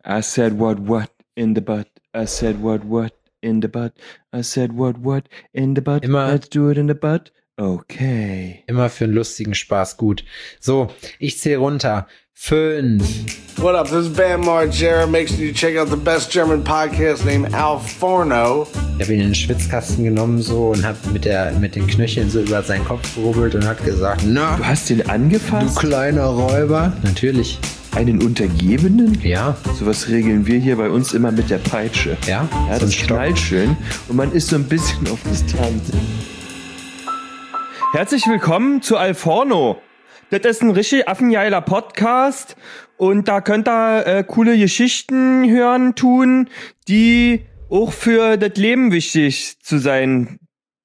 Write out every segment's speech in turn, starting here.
I said what in the butt. I said what in the butt. I said what in the butt. Immer, Let's do it in the butt. Okay. Immer für einen lustigen Spaß gut. So, ich zähle runter. 5. What up? This is Bam Margera. Make sure you check out the best German podcast named Al Forno. Ich habe ihn in den Schwitzkasten genommen so und habe mit den Knöcheln so über seinen Kopf gerubbelt und hat gesagt, na, Du hast den angefasst? du kleiner Räuber. Natürlich. Einen Untergebenen? Ja. Sowas regeln wir hier bei uns immer mit der Peitsche. Ja, Ja, so ein das Stock. knallt schön und man ist so ein bisschen auf Distanz. Herzlich willkommen zu Alforno. Das ist ein richtig affengeiler Podcast und da könnt ihr coole Geschichten hören, tun, die auch für das Leben wichtig zu sein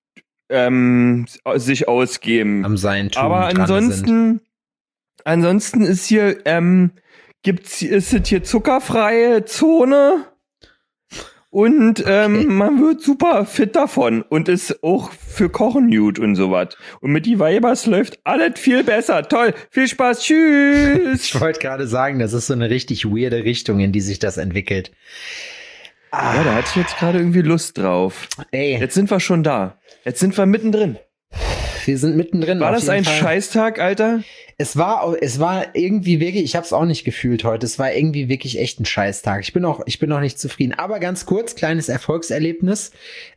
sich ausgeben. Am Seintum Aber dran sind. ansonsten ist hier ist es hier zuckerfreie Zone und man wird super fit davon und ist auch für Kochen gut und sowas. Und mit die Weibers läuft alles viel besser. Toll, viel Spaß, tschüss. Ich wollte gerade sagen, das ist so eine richtig weirde Richtung, in die sich das entwickelt. Ja, da hatte ich jetzt gerade irgendwie Lust drauf. Ey, Jetzt sind wir schon da. Jetzt sind wir mittendrin. wir sind mittendrin. War auf das jeden ein Fall. Scheißtag, Alter? Es war irgendwie wirklich, ich habe es auch nicht gefühlt heute, es war irgendwie wirklich echt ein Scheißtag. Ich bin noch nicht zufrieden. Aber ganz kurz, kleines Erfolgserlebnis.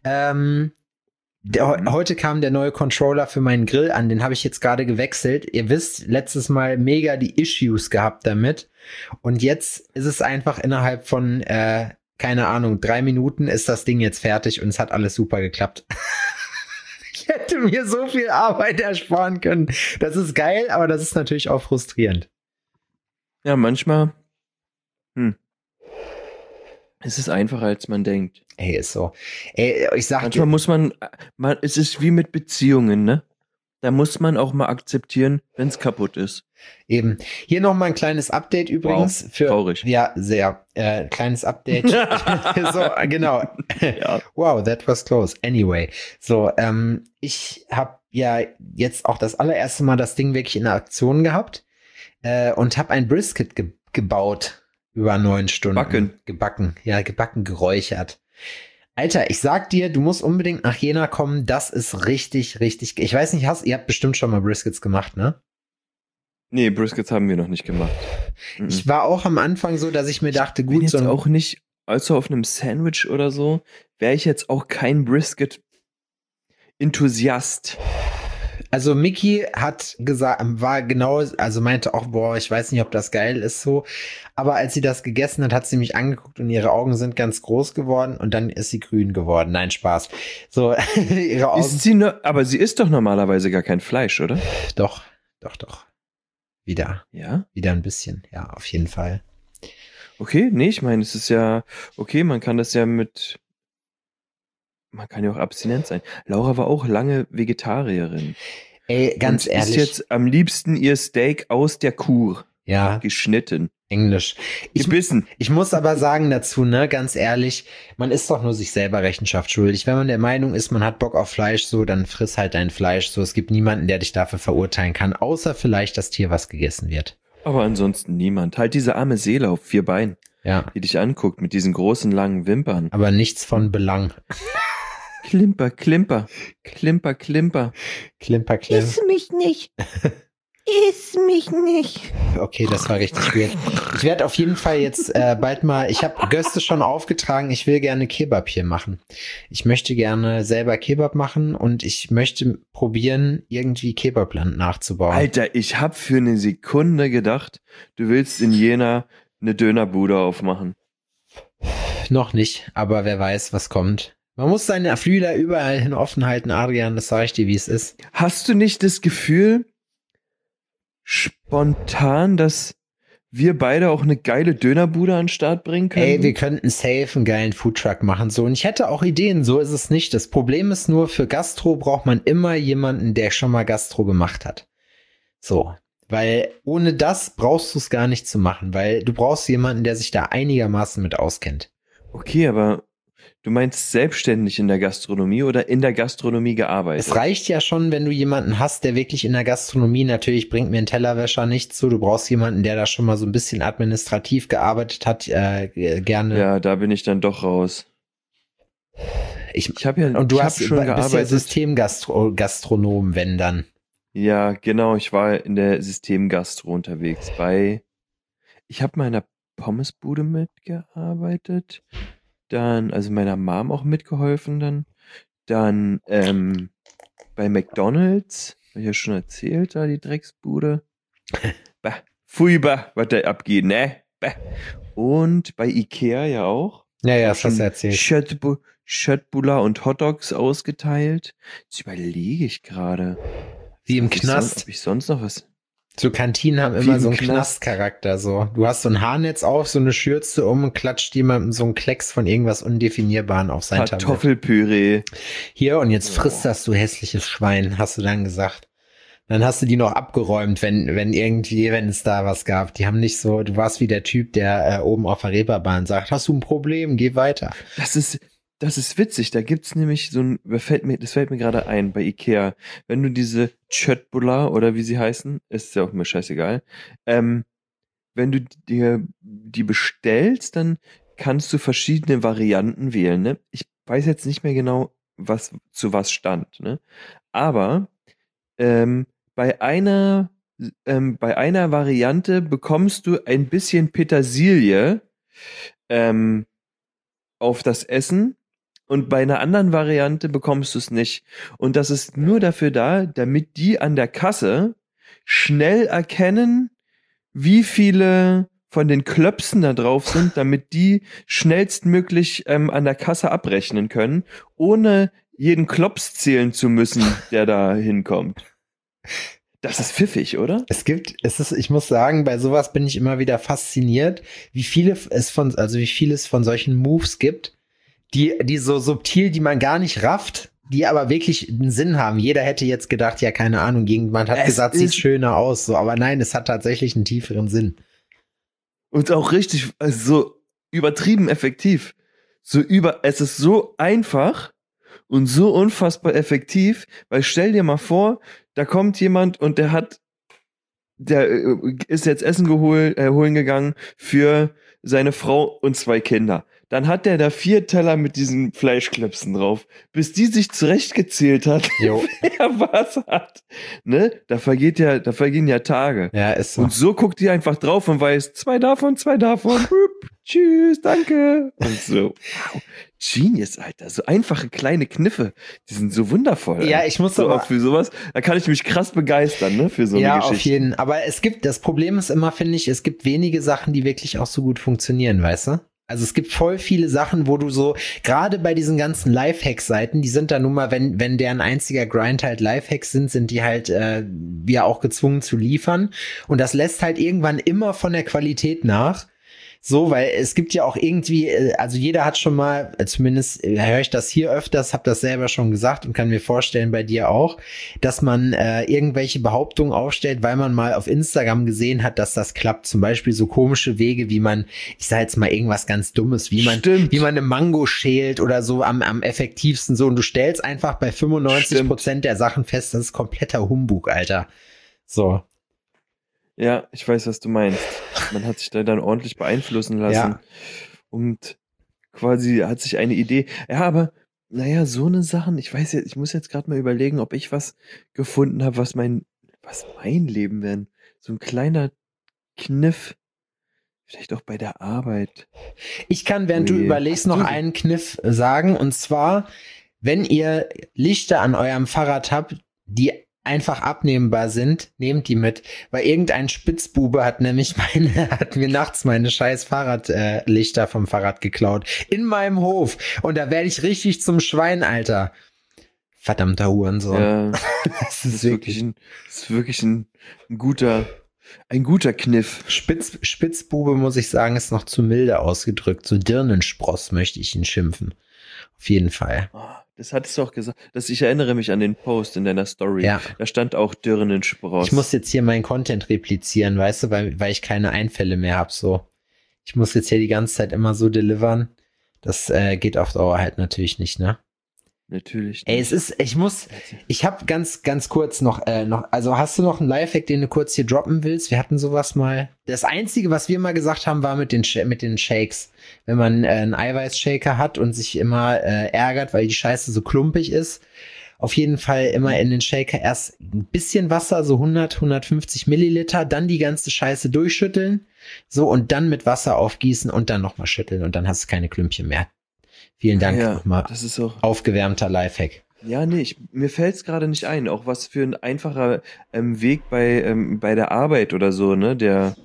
Heute kam der neue Controller für meinen Grill an, den habe ich jetzt gerade gewechselt. Ihr wisst, letztes Mal mega die Issues gehabt damit. Und jetzt ist es einfach innerhalb von, keine Ahnung, 3 Minuten ist das Ding jetzt fertig und es hat alles super geklappt. Ich hätte mir so viel Arbeit ersparen können. Das ist geil, aber das ist natürlich auch frustrierend. Ja, manchmal es ist einfacher, als man denkt. Ey, ist so. Ey, ich sag Manchmal dir, muss man, es ist wie mit Beziehungen, ne? Da muss man auch mal akzeptieren, wenn es kaputt ist. eben. Hier noch mal ein kleines Update übrigens. Wow, traurig. Ja, sehr. Kleines Update. So, genau. Ja. Wow, that was close. Anyway. So, ich habe ja jetzt auch das allererste Mal das Ding wirklich in der Aktion gehabt und habe ein Brisket gebaut über 9 Stunden. Gebacken, geräuchert. Alter, ich sag dir, du musst unbedingt nach Jena kommen. Das ist richtig, richtig. Ich weiß nicht, ihr habt bestimmt schon mal Briskets gemacht, ne? Nee, Briskets haben wir noch nicht gemacht. Ich war auch am Anfang so, dass ich mir dachte, Ich bin gut, jetzt auch nicht, also auf einem Sandwich oder so, wäre ich jetzt auch kein Brisket-Enthusiast. Also Mickey hat gesagt, meinte auch, boah, ich weiß nicht, ob das geil ist so. Aber als sie das gegessen hat sie mich angeguckt und ihre Augen sind ganz groß geworden und dann ist sie grün geworden. Nein, Spaß. So, ihre Augen. Aber sie isst doch normalerweise gar kein Fleisch, oder? Doch. Wieder Ja? ein bisschen. Ja, auf jeden Fall. Okay, nee, ich meine, es ist ja, okay, man kann ja auch abstinent sein. Laura war auch lange Vegetarierin. Ey, ganz und ehrlich. Isst jetzt am liebsten ihr Steak aus der Kuh. Ja, Geschnitten. Englisch. Gebissen. Ich muss aber sagen dazu, ne, ganz ehrlich, man ist doch nur sich selber Rechenschaft schuldig. Wenn man der Meinung ist, man hat Bock auf Fleisch, so, dann friss halt dein Fleisch. So, es gibt niemanden, der dich dafür verurteilen kann, außer vielleicht das Tier, was gegessen wird. Aber ansonsten niemand. Halt diese arme Seele auf 4 Beinen, Ja, die dich anguckt mit diesen großen, langen Wimpern. aber nichts von Belang. Klimper, klimper. Klimper, klimper. Klimper, klim. Iss mich nicht. Iss mich nicht. Okay, das war richtig weird. Ich werde auf jeden Fall jetzt bald mal, ich habe Göste schon aufgetragen, ich will gerne Kebab hier machen. Ich möchte gerne selber Kebab machen und ich möchte probieren, irgendwie Kebabland nachzubauen. Alter, ich hab für eine Sekunde gedacht, du willst in Jena eine Dönerbude aufmachen. Noch nicht, aber wer weiß, was kommt. Man muss seine Flügel überall hin offen halten, Adrian, das sage ich dir, wie es ist. Hast du nicht das Gefühl, spontan, dass wir beide auch eine geile Dönerbude an den Start bringen können? Ey, wir könnten safe einen geilen Foodtruck machen, so. Und ich hätte auch Ideen, so ist es nicht. Das Problem ist nur, für Gastro braucht man immer jemanden, der schon mal Gastro gemacht hat. So. Weil ohne das brauchst du es gar nicht zu machen, weil du brauchst jemanden, der sich da einigermaßen mit auskennt. Okay, aber Du meinst selbstständig in der Gastronomie oder in der Gastronomie gearbeitet? Es reicht ja schon, wenn du jemanden hast, der wirklich in der Gastronomie, natürlich bringt mir ein Tellerwäscher nichts zu, du brauchst jemanden, der da schon mal so ein bisschen administrativ gearbeitet hat, gerne. Ja, da bin ich dann doch raus. Ich habe ja, und du ich hast hab schon bist gearbeitet. ja Systemgastronom, wenn dann. Ja, genau, ich war in der Systemgastro unterwegs ich habe mal in einer Pommesbude mitgearbeitet, dann, also meiner Mom auch mitgeholfen dann bei McDonald's, hab ich ja schon erzählt, da die Drecksbude. Bah, furchtbar, was da abgeht, ne? Bah. Und bei Ikea ja auch. Ja, das hast du erzählt. Schöttbullar und Hotdogs ausgeteilt. Jetzt überlege ich gerade. Wie im Knast. Ob ich sonst noch was... So Kantinen haben immer so einen Knastcharakter, so. Du hast so ein Haarnetz auf, so eine Schürze um und klatscht jemandem so einen Klecks von irgendwas Undefinierbaren auf sein Tablett. Kartoffelpüree. Hier, und jetzt frisst das, du hässliches Schwein, hast du dann gesagt. Dann hast du die noch abgeräumt, wenn es da was gab. Die haben nicht so, du warst wie der Typ, der oben auf der Reeperbahn sagt, hast du ein Problem, geh weiter. Das ist witzig, da gibt's nämlich das fällt mir gerade ein bei Ikea. Wenn du diese Chöttbullar oder wie sie heißen, ist ja auch mir scheißegal, wenn du dir die bestellst, dann kannst du verschiedene Varianten wählen, ne? Ich weiß jetzt nicht mehr genau, was zu was stand, ne? Aber bei einer Variante bekommst du ein bisschen Petersilie auf das Essen. Und bei einer anderen Variante bekommst du es nicht. Und das ist nur dafür da, damit die an der Kasse schnell erkennen, wie viele von den Klöpsen da drauf sind, damit die schnellstmöglich an der Kasse abrechnen können, ohne jeden Klops zählen zu müssen, der da hinkommt. Das ist pfiffig, oder? Ich muss sagen, bei sowas bin ich immer wieder fasziniert, wie viel es von solchen Moves gibt, die so subtil, die man gar nicht rafft, die aber wirklich einen Sinn haben. Jeder hätte jetzt gedacht, ja, keine Ahnung, irgendjemand hat gesagt, sieht schöner aus, so, aber nein, es hat tatsächlich einen tieferen Sinn. Und auch richtig, also so übertrieben effektiv. Es ist so einfach und so unfassbar effektiv, weil stell dir mal vor, da kommt jemand und der ist jetzt Essen holen gegangen für seine Frau und 2 Kinder. Dann hat der da 4 Teller mit diesen Fleischklöpsen drauf, bis die sich zurechtgezählt hat, wer was hat. Ne? Da vergehen ja Tage. Ja, ist so. Und so guckt die einfach drauf und weiß, 2 davon. Tschüss, danke. Und so. Wow. Genius, Alter. So einfache kleine Kniffe. Die sind so wundervoll. Ja, ich muss so auch für sowas. Da kann ich mich krass begeistern, ne, für so eine Geschichte. Ja, auf jeden. Aber das Problem ist immer, finde ich, es gibt wenige Sachen, die wirklich auch so gut funktionieren, weißt du? Also es gibt voll viele Sachen, wo du so, gerade bei diesen ganzen Lifehack-Seiten, die sind da nun mal, wenn deren einziger Grind halt Lifehacks sind die halt ja auch gezwungen zu liefern. Und das lässt halt irgendwann immer von der Qualität nach. So, weil es gibt ja auch irgendwie, also jeder hat schon mal, zumindest höre ich das hier öfters, habe das selber schon gesagt und kann mir vorstellen bei dir auch, dass man irgendwelche Behauptungen aufstellt, weil man mal auf Instagram gesehen hat, dass das klappt. Zum Beispiel so komische Wege, wie man, ich sage jetzt mal irgendwas ganz Dummes, wie man eine Mango schält oder so am effektivsten so. Und du stellst einfach bei 95% der Sachen fest, das ist kompletter Humbug, Alter. So. Ja, ich weiß, was du meinst. Man hat sich da dann ordentlich beeinflussen lassen und quasi hat sich eine Idee. Ja, aber naja, so eine Sachen, ich muss jetzt gerade mal überlegen, ob ich was gefunden habe, was mein Leben wäre. So ein kleiner Kniff. Vielleicht auch bei der Arbeit. Ich kann, während du überlegst, noch einen Kniff sagen. Und zwar, wenn ihr Lichter an eurem Fahrrad habt, die einfach abnehmbar sind, nehmt die mit, weil irgendein Spitzbube hat mir nachts meine scheiß Fahrradlichter vom Fahrrad geklaut. In meinem Hof. Und da werde ich richtig zum Schwein, Alter. Verdammter Hurensohn. Ja, das ist wirklich ein guter Kniff. Spitzbube, muss ich sagen, ist noch zu milde ausgedrückt. So Dirnenspross möchte ich ihn schimpfen. Auf jeden Fall. Das hattest du auch gesagt. Ich erinnere mich an den Post in deiner Story. Ja. Da stand auch Dirnenspross. Ich muss jetzt hier meinen Content replizieren, weißt du, weil ich keine Einfälle mehr habe. So. Ich muss jetzt hier die ganze Zeit immer so delivern, Das geht auf Dauer halt natürlich nicht, ne? Natürlich. Ey, ich habe ganz kurz noch, also hast du noch einen Lifehack, den du kurz hier droppen willst? Wir hatten sowas mal. Das Einzige, was wir mal gesagt haben, war mit den Shakes. Wenn man einen Eiweißshaker hat und sich immer ärgert, weil die Scheiße so klumpig ist, auf jeden Fall immer in den Shaker erst ein bisschen Wasser, so 150 Milliliter, dann die ganze Scheiße durchschütteln, so, und dann mit Wasser aufgießen und dann nochmal schütteln und dann hast du keine Klümpchen mehr. Vielen Dank nochmal. Das ist auch aufgewärmter Lifehack. Ja, nee, mir fällt es gerade nicht ein. Auch was für ein einfacher Weg bei der Arbeit oder so, ne, der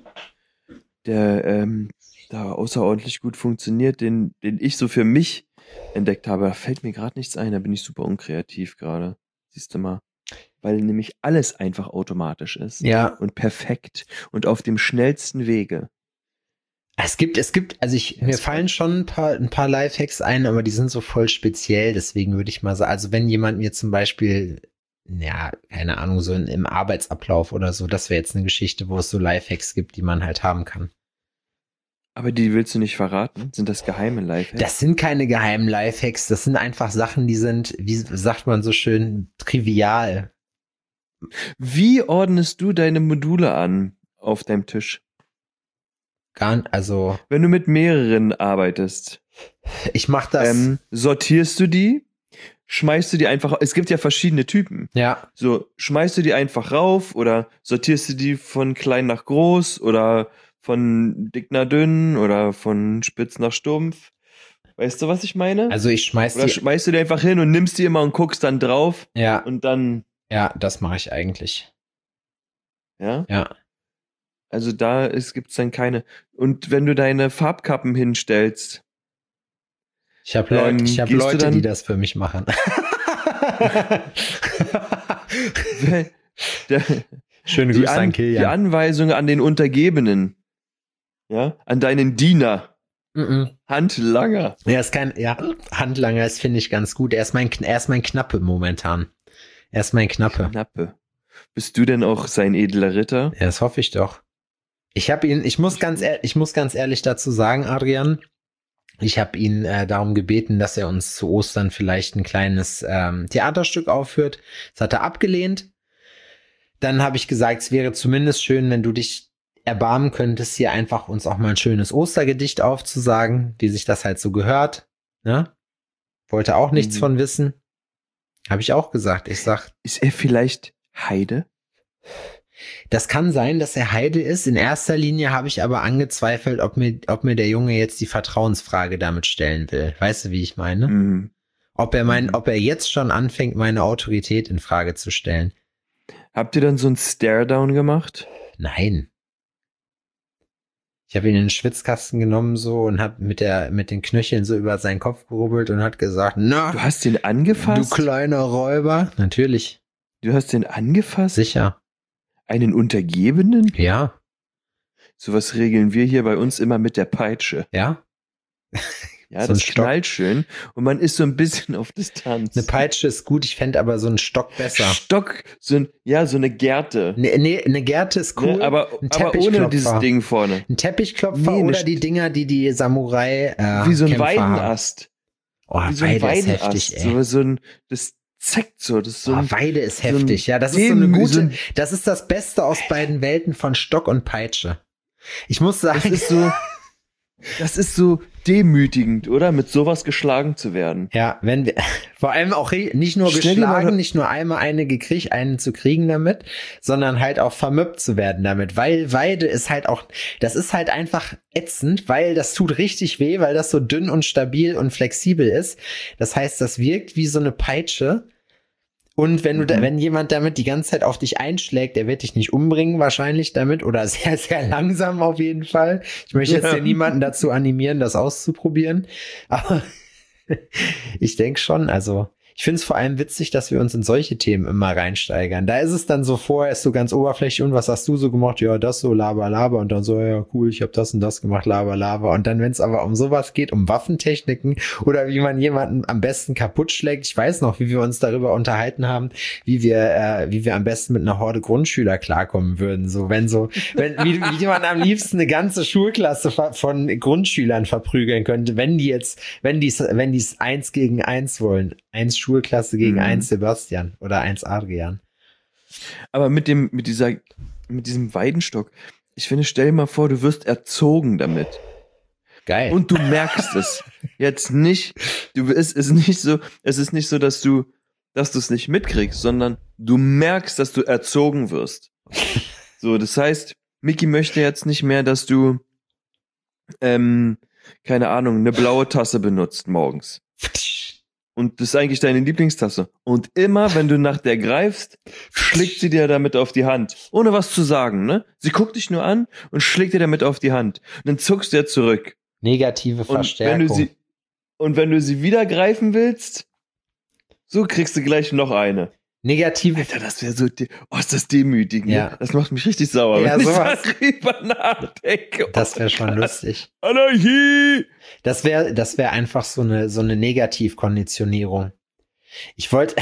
da außerordentlich gut funktioniert, den ich so für mich entdeckt habe. Da fällt mir gerade nichts ein, da bin ich super unkreativ gerade. Siehst du mal. Weil nämlich alles einfach automatisch ist. Ja. Und perfekt und auf dem schnellsten Wege. Es gibt, also mir fallen schon ein paar Lifehacks ein, aber die sind so voll speziell, deswegen würde ich mal sagen, also wenn jemand mir zum Beispiel, ja, keine Ahnung, so im Arbeitsablauf oder so, das wäre jetzt eine Geschichte, wo es so Lifehacks gibt, die man halt haben kann. Aber die willst du nicht verraten? Sind das geheime Lifehacks? Das sind keine geheimen Lifehacks, das sind einfach Sachen, die sind, wie sagt man so schön, trivial. Wie ordnest du deine Module an auf deinem Tisch? Also wenn du mit mehreren arbeitest, ich mach das. Sortierst du die? Schmeißt du die einfach? Es gibt ja verschiedene Typen. Ja. So, schmeißt du die einfach rauf oder sortierst du die von klein nach groß oder von dick nach dünn oder von spitz nach stumpf? Weißt du, was ich meine? Also ich schmeißt du die einfach hin und nimmst die immer und guckst dann drauf? Ja. Und dann. Ja, das mache ich eigentlich. Ja? Ja. Also gibt's dann keine. Und wenn du deine Farbkappen hinstellst. Ich habe Leute, die das für mich machen. Schöne Grüße an Kilian. Die Anweisung an den Untergebenen. Ja, an deinen Diener. Handlanger. Handlanger, das finde ich ganz gut. Er ist mein Knappe momentan. Knappe. Bist du denn auch sein edler Ritter? Ja, das hoffe ich doch. Ich muss ganz ehrlich dazu sagen, Adrian, ich habe ihn darum gebeten, dass er uns zu Ostern vielleicht ein kleines Theaterstück aufführt. Das hat er abgelehnt. Dann habe ich gesagt, es wäre zumindest schön, wenn du dich erbarmen könntest, hier einfach uns auch mal ein schönes Ostergedicht aufzusagen, wie sich das halt so gehört. Ne? Wollte auch nichts von wissen. Habe ich auch gesagt. Ist er vielleicht Heide? Das kann sein, dass er Heide ist. In erster Linie habe ich aber angezweifelt, ob mir der Junge jetzt die Vertrauensfrage damit stellen will. Weißt du, wie ich meine? Mhm. Ob er jetzt schon anfängt, meine Autorität in Frage zu stellen. Habt ihr dann so ein Stare-Down gemacht? Nein. Ich habe ihn in den Schwitzkasten genommen so und habe mit den Knöcheln so über seinen Kopf gerubbelt und hat gesagt, na, du hast den angefasst? Du kleiner Räuber. Natürlich. Du hast den angefasst? Sicher. Einen Untergebenen? Ja. Sowas regeln wir hier bei uns immer mit der Peitsche. Ja. Ja, so das knallt schön und man ist so ein bisschen auf Distanz. Eine Peitsche ist gut, ich fände aber so einen Stock besser. So eine Gerte. Nee, eine Gerte ist cool. Ne, aber ohne dieses Ding vorne. Ein Teppichklopfer oder die Dinger, die Samurai wie so ein Kämpfer Weidenast. Oh, wie so Weide ist heftig, ey. Das zackt so. Das ist so Weide ist heftig. Ja, das ist so eine gute, das ist das Beste aus beiden Welten von Stock und Peitsche. Ich muss sagen. Das ist so demütigend, oder? Mit sowas geschlagen zu werden. Ja, vor allem auch nicht nur geschlagen, nicht nur einmal einen zu kriegen damit, sondern halt auch vermöppt zu werden damit, weil Weide ist halt auch, das ist halt einfach ätzend, weil das tut richtig weh, weil das so dünn und stabil und flexibel ist. Das heißt, das wirkt wie so eine Peitsche. Und wenn jemand damit die ganze Zeit auf dich einschlägt, der wird dich nicht umbringen wahrscheinlich damit oder sehr, sehr langsam auf jeden Fall. Ich möchte jetzt ja niemanden dazu animieren, das auszuprobieren. Aber ich denke schon, also Ich finde es vor allem witzig, dass wir uns in solche Themen immer reinsteigern. Da ist es dann so vorher, ist so ganz oberflächlich, und was hast du so gemacht? Ja, das so, laber, laber, und dann so, ja, cool, ich habe das und das gemacht, laber, laber. Und dann, wenn es aber um sowas geht, um Waffentechniken oder wie man jemanden am besten kaputt schlägt, ich weiß noch, wie wir uns darüber unterhalten haben, wie wir am besten mit einer Horde Grundschüler klarkommen würden. Wie man am liebsten eine ganze Schulklasse von Grundschülern verprügeln könnte, wenn die es 1 gegen 1 wollen. 1 Schulklasse gegen 1 Sebastian oder 1 Adrian. Aber mit diesem Weidenstock, ich finde, stell dir mal vor, du wirst erzogen damit. Geil. Und du merkst es jetzt nicht. Es ist nicht so, dass du es nicht mitkriegst, sondern du merkst, dass du erzogen wirst. So, das heißt, Micky möchte jetzt nicht mehr, dass du, keine Ahnung, eine blaue Tasse benutzt morgens. Und das ist eigentlich deine Lieblingstasse. Und immer, wenn du nach der greifst, schlägt sie dir damit auf die Hand. Ohne was zu sagen, ne? Sie guckt dich nur an und schlägt dir damit auf die Hand. Und dann zuckst du ja zurück. Negative Verstärkung. Und wenn du sie wieder greifen willst, so kriegst du gleich noch eine. Negative. Alter, das wäre so, ist das demütigend. Ja. Das macht mich richtig sauer, Ja, wenn sowas. ich darüber nachdenke. Das wäre schon lustig. Anarchie! Das wäre einfach so eine Negativkonditionierung. Ich habe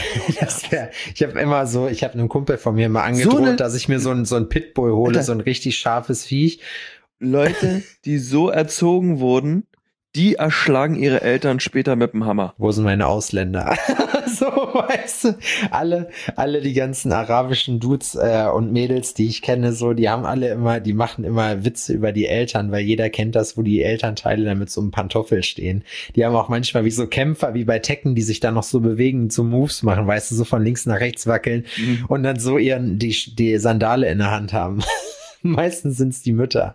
einem Kumpel von mir mal angedroht, dass ich mir so ein Pitbull hole, Alter. so ein richtig scharfes Viech. Leute, die so erzogen wurden, die erschlagen ihre Eltern später mit dem Hammer. Wo sind meine Ausländer? So, weißt du, alle die ganzen arabischen Dudes und Mädels, die ich kenne, so, die machen immer Witze über die Eltern, weil jeder kennt das, wo die Elternteile dann mit so einem Pantoffel stehen. Die haben auch manchmal wie so Kämpfer, wie bei Tekken, die sich dann noch so bewegen, so Moves machen, weißt du, so von links nach rechts wackeln und dann so die Sandale in der Hand haben. Meistens sind's die Mütter.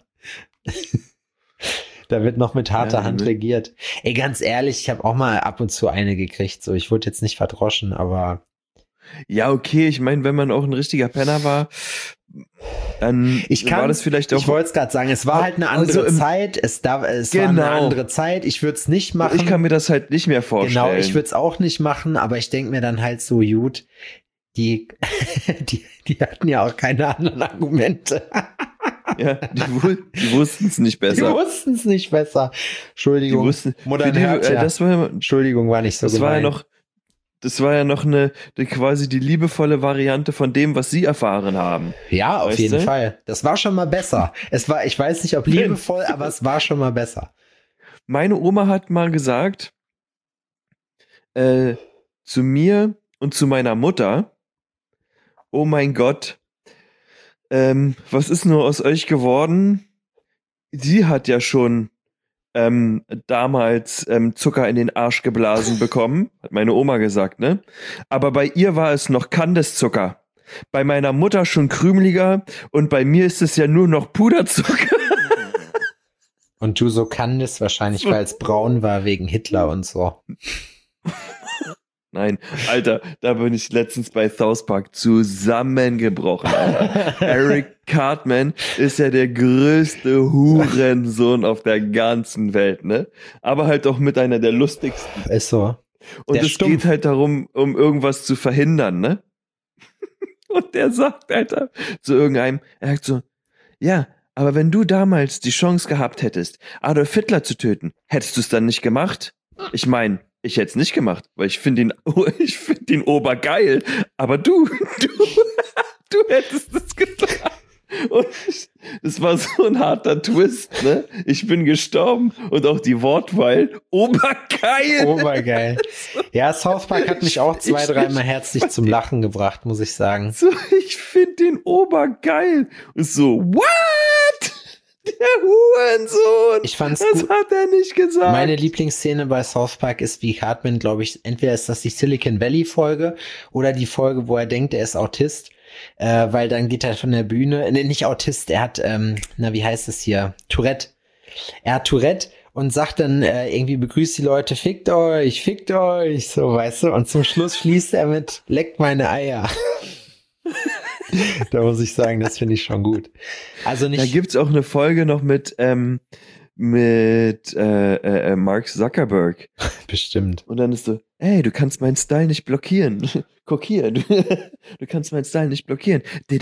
Da wird noch mit harter Hand regiert. Ey, ganz ehrlich, ich habe auch mal ab und zu eine gekriegt. So, ich wurde jetzt nicht verdroschen, aber. Ja, okay, ich meine, wenn man auch ein richtiger Penner war, dann war das vielleicht auch. Ich wollte es gerade sagen, es war halt eine andere Zeit. Es war eine andere Zeit. Ich würde es nicht machen. Ich kann mir das halt nicht mehr vorstellen. Genau, ich würde es auch nicht machen, aber ich denke mir dann halt so, gut, die hatten ja auch keine anderen Argumente. Ja, die wussten es nicht besser. Die wussten es nicht besser. Entschuldigung. Entschuldigung, war nicht so gemeint. Das war ja noch eine quasi die liebevolle Variante von dem, was sie erfahren haben. Ja, auf jeden Fall. Das war schon mal besser. Ich weiß nicht, ob liebevoll, aber es war schon mal besser. Meine Oma hat mal gesagt, zu mir und zu meiner Mutter, oh mein Gott, was ist nur aus euch geworden? Sie hat ja schon damals Zucker in den Arsch geblasen bekommen, hat meine Oma gesagt, ne? Aber bei ihr war es noch Kandiszucker. Bei meiner Mutter schon krümeliger und bei mir ist es ja nur noch Puderzucker. Und du so Kandis wahrscheinlich, weil es braun war wegen Hitler und so. Nein, Alter, da bin ich letztens bei South Park zusammengebrochen, Alter. Eric Cartman ist ja der größte Hurensohn auf der ganzen Welt, ne? Aber halt auch mit einer der lustigsten. Ist so. Und es geht halt darum, um irgendwas zu verhindern, ne? Und der sagt, Alter, zu irgendeinem, er sagt so, ja, aber wenn du damals die Chance gehabt hättest, Adolf Hitler zu töten, hättest du es dann nicht gemacht? Ich meine, ich hätte es nicht gemacht, weil ich finde den obergeil, aber du hättest es getan. Und es war so ein harter Twist, ne? Ich bin gestorben und auch die Wortwahl, obergeil. Obergeil. Ja, South Park hat mich auch 2-3 Mal herzlich zum Lachen gebracht, muss ich sagen. So, ich finde den obergeil. Und so, what? Der Hurensohn! Ich fand's das gut. Hat er nicht gesagt. Meine Lieblingsszene bei South Park ist, wie Cartman, glaube ich, entweder ist das die Silicon Valley Folge oder die Folge, wo er denkt, er ist Autist, weil dann geht er von der Bühne, nicht Autist, er hat, wie heißt es hier? Tourette. Er hat Tourette und sagt dann irgendwie, begrüßt die Leute, fickt euch, so, weißt du, und zum Schluss schließt er mit, leckt meine Eier. Da muss ich sagen, das finde ich schon gut. Also nicht. Da gibt's auch eine Folge noch mit mit Mark Zuckerberg. Bestimmt. Und dann ist so, ey, du kannst meinen Style nicht blockieren. Guck hier, du kannst meinen Style nicht blockieren.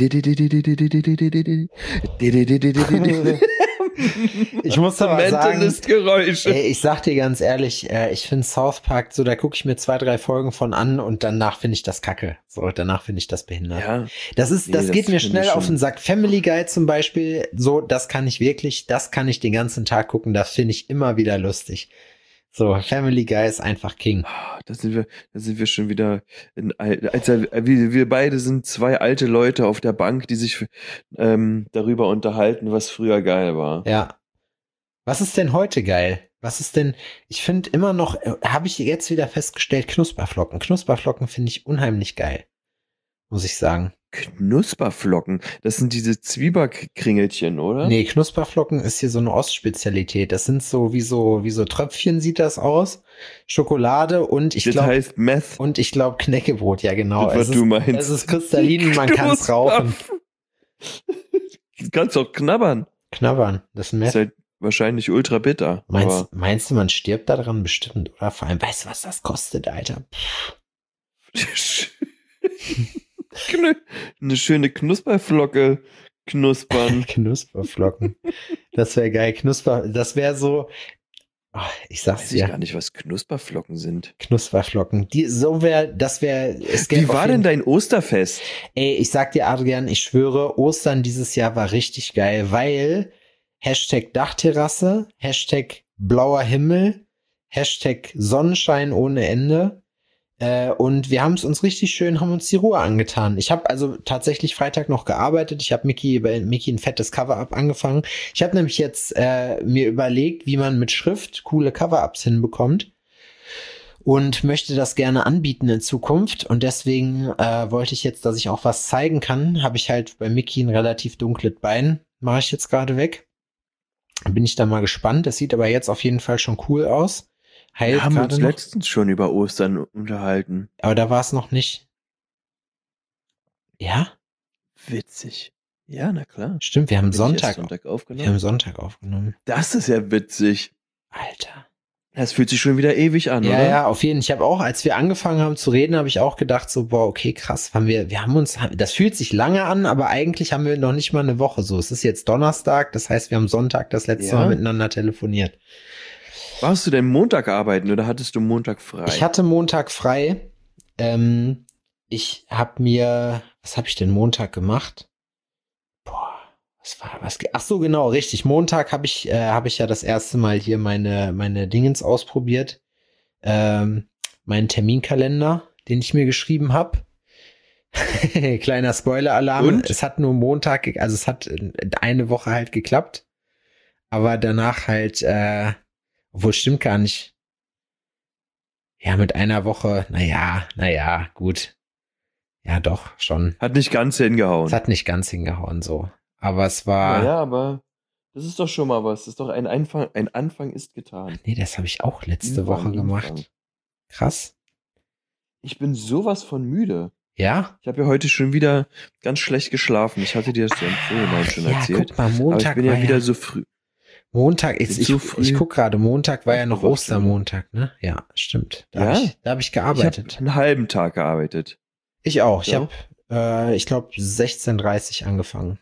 Ich muss aber sagen, Geräusche. ey, ich sag dir ganz ehrlich, ich finde South Park, so da gucke ich mir 2, 3 Folgen von an und danach finde ich das kacke. So, danach finde ich das behindert. Ja. Das geht mir finde schnell ich auf schon. den Sack. Family Guy zum Beispiel, so, das kann ich den ganzen Tag gucken, das finde ich immer wieder lustig. So, Family Guy ist einfach King. Da sind wir schon wieder wir beide sind 2 alte Leute auf der Bank, die sich darüber unterhalten, was früher geil war. Ja. Was ist denn heute geil? Ich finde immer noch, habe ich jetzt wieder festgestellt, Knusperflocken. Knusperflocken finde ich unheimlich geil. Muss ich sagen. Knusperflocken, das sind diese Zwieback-Kringelchen, oder? Nee, Knusperflocken ist hier so eine Ostspezialität. Das sind so wie so Tröpfchen sieht das aus. Schokolade und ich Das glaube heißt Meth. und ich glaube Knäckebrot, ja genau. Das, was du meinst. Es ist kristallin, man kann es rauchen. Du kannst auch knabbern. Knabbern, das ist ein Ist Meth. halt wahrscheinlich ultra bitter. Meinst du, man stirbt daran bestimmt, oder? Vor allem, weißt du, was das kostet, Alter? Eine schöne Knusperflocke knuspern. Knusperflocken. Das wäre geil. Das wäre so, ich sag's Weiß ich dir, gar nicht, was Knusperflocken sind. Knusperflocken. Wie war denn dein Osterfest? Ey, ich sag dir, Adrian, ich schwöre, Ostern dieses Jahr war richtig geil, weil #Dachterrasse, #blauer Himmel, #Sonnenschein ohne Ende. Und wir haben es uns richtig schön, haben uns die Ruhe angetan. Ich habe also tatsächlich Freitag noch gearbeitet. Ich habe bei Mickey ein fettes Cover-Up angefangen. Ich habe nämlich jetzt mir überlegt, wie man mit Schrift coole Cover-Ups hinbekommt. Und möchte das gerne anbieten in Zukunft. Und deswegen wollte ich jetzt, dass ich auch was zeigen kann. Habe ich halt bei Mickey ein relativ dunkles Bein. Mache ich jetzt gerade weg. Bin ich da mal gespannt. Das sieht aber jetzt auf jeden Fall schon cool aus. Wir haben uns noch. letztens schon über Ostern unterhalten. Aber da war es noch nicht. Ja? Witzig. Ja, na klar. Stimmt, wir haben Bin ich erst Sonntag aufgenommen. Wir haben Sonntag aufgenommen. Das ist ja witzig. Alter. Das fühlt sich schon wieder ewig an, Ja, oder? ja, auf jeden Fall. Ich habe auch, als wir angefangen haben zu reden, habe ich auch gedacht so, boah, okay, krass, das fühlt sich lange an, aber eigentlich haben wir noch nicht mal eine Woche so. Es ist jetzt Donnerstag, das heißt, wir haben Sonntag das letzte Mal miteinander telefoniert. Warst du denn Montag arbeiten oder hattest du Montag frei? Ich hatte Montag frei. Was habe ich denn Montag gemacht? Boah, ach so, genau, richtig. Montag habe ich ja das erste Mal hier meine Dingens ausprobiert. Meinen Terminkalender, den ich mir geschrieben habe. Kleiner Spoiler-Alarm. Und? Es hat nur Montag, also es hat eine Woche halt geklappt. Aber danach halt, obwohl, stimmt gar nicht. Ja, mit einer Woche, naja, gut. Ja, doch, schon. Hat nicht ganz hingehauen. Es hat nicht ganz hingehauen, so. Aber es war. Naja, aber das ist doch schon mal was. Das ist doch ein Anfang. Ein Anfang ist getan. Nee, das habe ich auch letzte Woche gemacht. Krass. Ich bin sowas von müde. Ja? Ich habe ja heute schon wieder ganz schlecht geschlafen. Ich hatte dir das ja im Vorhinein schon erzählt. Guck mal, Montag aber ich bin ja wieder so früh. Montag ist, ich guck gerade, Montag war ja noch Woche. Ostermontag, ne? Ja, stimmt. Da hab ich Ich gearbeitet. habe einen halben Tag gearbeitet. Ich auch. Ja. Ich habe, ich glaube, 16:30 angefangen.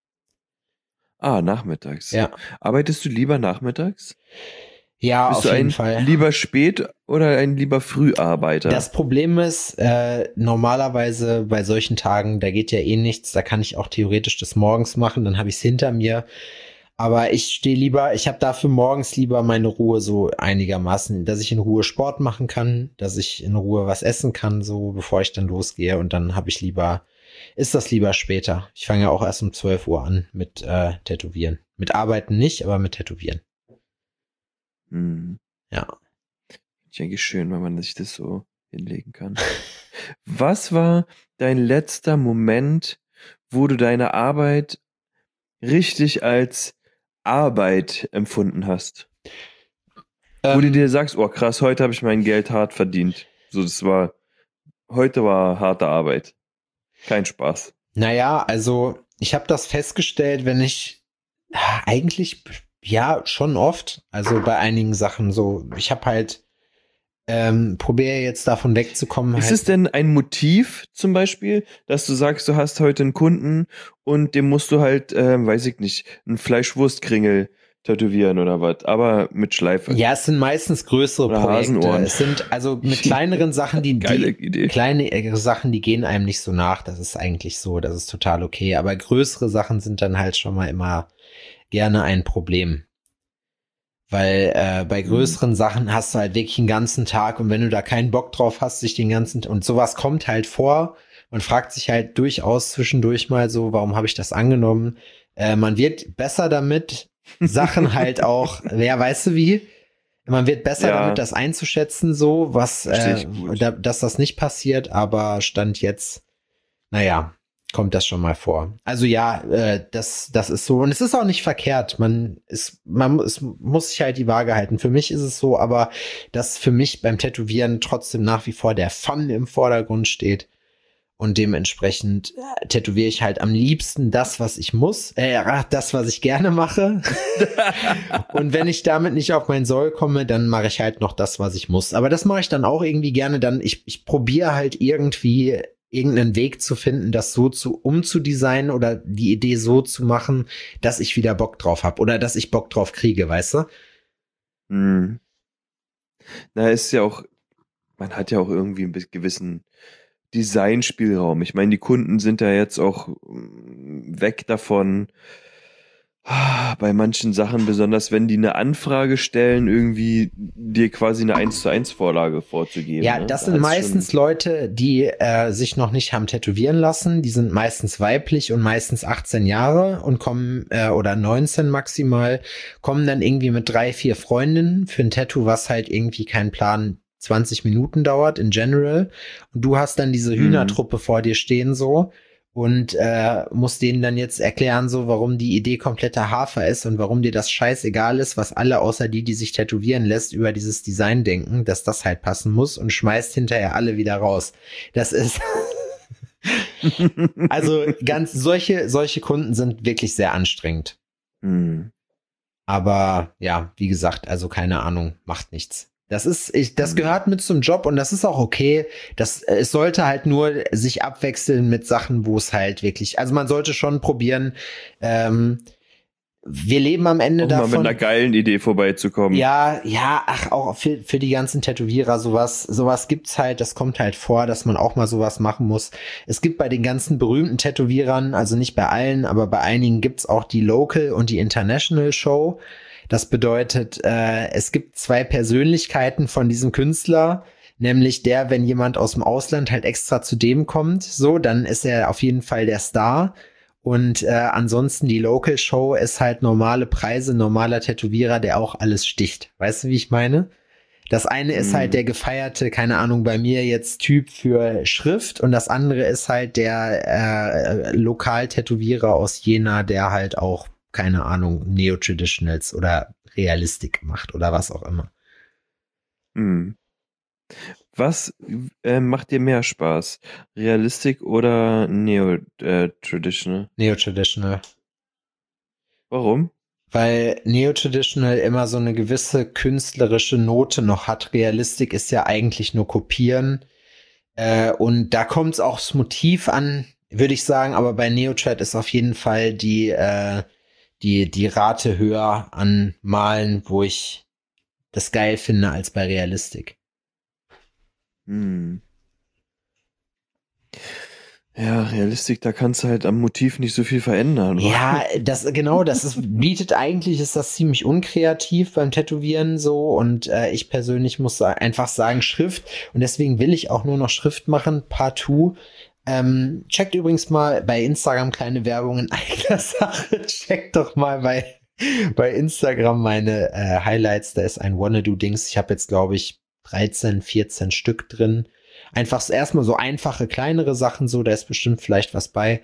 Nachmittags. Ja. Arbeitest du lieber nachmittags? Ja, Bist auf du jeden ein Fall. lieber Spät- oder ein lieber Früharbeiter? Das Problem ist, normalerweise bei solchen Tagen, da geht ja eh nichts, da kann ich auch theoretisch das morgens machen, dann habe ich es hinter mir. Aber ich habe dafür morgens lieber meine Ruhe so einigermaßen, dass ich in Ruhe Sport machen kann, dass ich in Ruhe was essen kann, so bevor ich dann losgehe. Und dann ist das lieber später. Ich fange ja auch erst um 12 Uhr an mit Tätowieren. Mit Arbeiten nicht, aber mit Tätowieren. Ja. Ich denke, schön, wenn man sich das so hinlegen kann. Was war dein letzter Moment, wo du deine Arbeit richtig als Arbeit empfunden hast? Wo du dir sagst, oh krass, heute habe ich mein Geld hart verdient. So, heute war harte Arbeit. Kein Spaß. Naja, also ich habe das festgestellt, eigentlich Ja, schon oft. Also bei einigen Sachen so. Ich habe halt probiere jetzt davon wegzukommen. Ist halt. es denn ein Motiv zum Beispiel, dass du sagst, du hast heute einen Kunden und dem musst du halt, weiß ich nicht, einen Fleischwurstkringel tätowieren oder was, aber mit Schleife. Ja, es sind meistens größere Oder Projekte. Hasenohren. Es sind also mit kleineren Sachen, Geile Idee. kleine Sachen, die gehen einem nicht so nach. Das ist eigentlich so, das ist total okay. Aber größere Sachen sind dann halt schon mal immer gerne ein Problem. Weil bei größeren Sachen hast du halt wirklich den ganzen Tag und wenn du da keinen Bock drauf hast, sich den ganzen und sowas kommt halt vor. Man fragt sich halt durchaus zwischendurch mal so, warum habe ich das angenommen? Man wird besser damit, Sachen halt auch, ja, weißt du wie? Man wird besser damit, das einzuschätzen, so, was, dass das nicht passiert, aber Stand jetzt, naja, kommt das schon mal vor. Also ja, das ist so. Und es ist auch nicht verkehrt. Es muss sich halt die Waage halten. Für mich ist es so, aber dass für mich beim Tätowieren trotzdem nach wie vor der Fun im Vordergrund steht. Und dementsprechend tätowiere ich halt am liebsten das, was ich muss, das, was ich gerne mache. Und wenn ich damit nicht auf mein Soll komme, dann mache ich halt noch das, was ich muss. Aber das mache ich dann auch irgendwie gerne. Dann ich probiere halt irgendwie irgendeinen Weg zu finden, das so umzudesignen oder die Idee so zu machen, dass ich wieder Bock drauf habe oder dass ich Bock drauf kriege, weißt du? Na, ist ja auch, man hat ja auch irgendwie einen gewissen Designspielraum. Ich meine, die Kunden sind ja jetzt auch weg davon, bei manchen Sachen, besonders wenn die eine Anfrage stellen, irgendwie dir quasi eine 1:1 Vorlage vorzugeben. Ja, ne? das sind meistens Leute, die sich noch nicht haben tätowieren lassen. Die sind meistens weiblich und meistens 18 Jahre und kommen, oder 19 maximal, kommen dann irgendwie mit 3, 4 Freundinnen für ein Tattoo, was halt irgendwie keinen Plan 20 Minuten dauert in general. Und du hast dann diese Hühnertruppe vor dir stehen so. Und musst denen dann jetzt erklären, so warum die Idee kompletter Hafer ist und warum dir das scheißegal ist, was alle außer die sich tätowieren lässt, über dieses Design denken, dass das halt passen muss und schmeißt hinterher alle wieder raus. Das ist also solche Kunden sind wirklich sehr anstrengend. Aber ja, wie gesagt, also keine Ahnung, macht nichts. Das gehört mit zum Job und das ist auch okay. Es sollte halt nur sich abwechseln mit Sachen, wo es halt wirklich, also man sollte schon probieren, wir leben am Ende davon. Mal mit einer geilen Idee vorbeizukommen. Ja, auch für die ganzen Tätowierer sowas gibt's halt, das kommt halt vor, dass man auch mal sowas machen muss. Es gibt bei den ganzen berühmten Tätowierern, also nicht bei allen, aber bei einigen gibt's auch die Local und die International Show. Das bedeutet, es gibt 2 Persönlichkeiten von diesem Künstler, nämlich der, wenn jemand aus dem Ausland halt extra zu dem kommt, so, dann ist er auf jeden Fall der Star. Und ansonsten die Local Show ist halt normale Preise, normaler Tätowierer, der auch alles sticht. Weißt du, wie ich meine? Das eine ist halt der gefeierte, keine Ahnung, bei mir jetzt Typ für Schrift und das andere ist halt der Lokal-Tätowierer aus Jena, der halt auch, keine Ahnung, Neo-Traditionals oder Realistik macht oder was auch immer. Was macht dir mehr Spaß? Realistik oder Neo-Traditional? Neo-Traditional. Warum? Weil Neo-Traditional immer so eine gewisse künstlerische Note noch hat. Realistik ist ja eigentlich nur Kopieren. Und da kommt es auch das Motiv an, würde ich sagen. Aber bei Neo-Trad ist auf jeden Fall die Rate höher an Malen, wo ich das geil finde, als bei Realistik. Ja, Realistik, da kannst du halt am Motiv nicht so viel verändern. Oder? Ja, ist das ziemlich unkreativ beim Tätowieren so und ich persönlich muss einfach sagen Schrift und deswegen will ich auch nur noch Schrift machen, partout. Checkt übrigens mal bei Instagram, kleine Werbung in eigener Sache. Checkt doch mal bei Instagram meine Highlights. Da ist ein Wanna-Do-Dings. Ich habe jetzt, glaube ich, 13, 14 Stück drin. Einfach erstmal so einfache, kleinere Sachen so. Da ist bestimmt vielleicht was bei.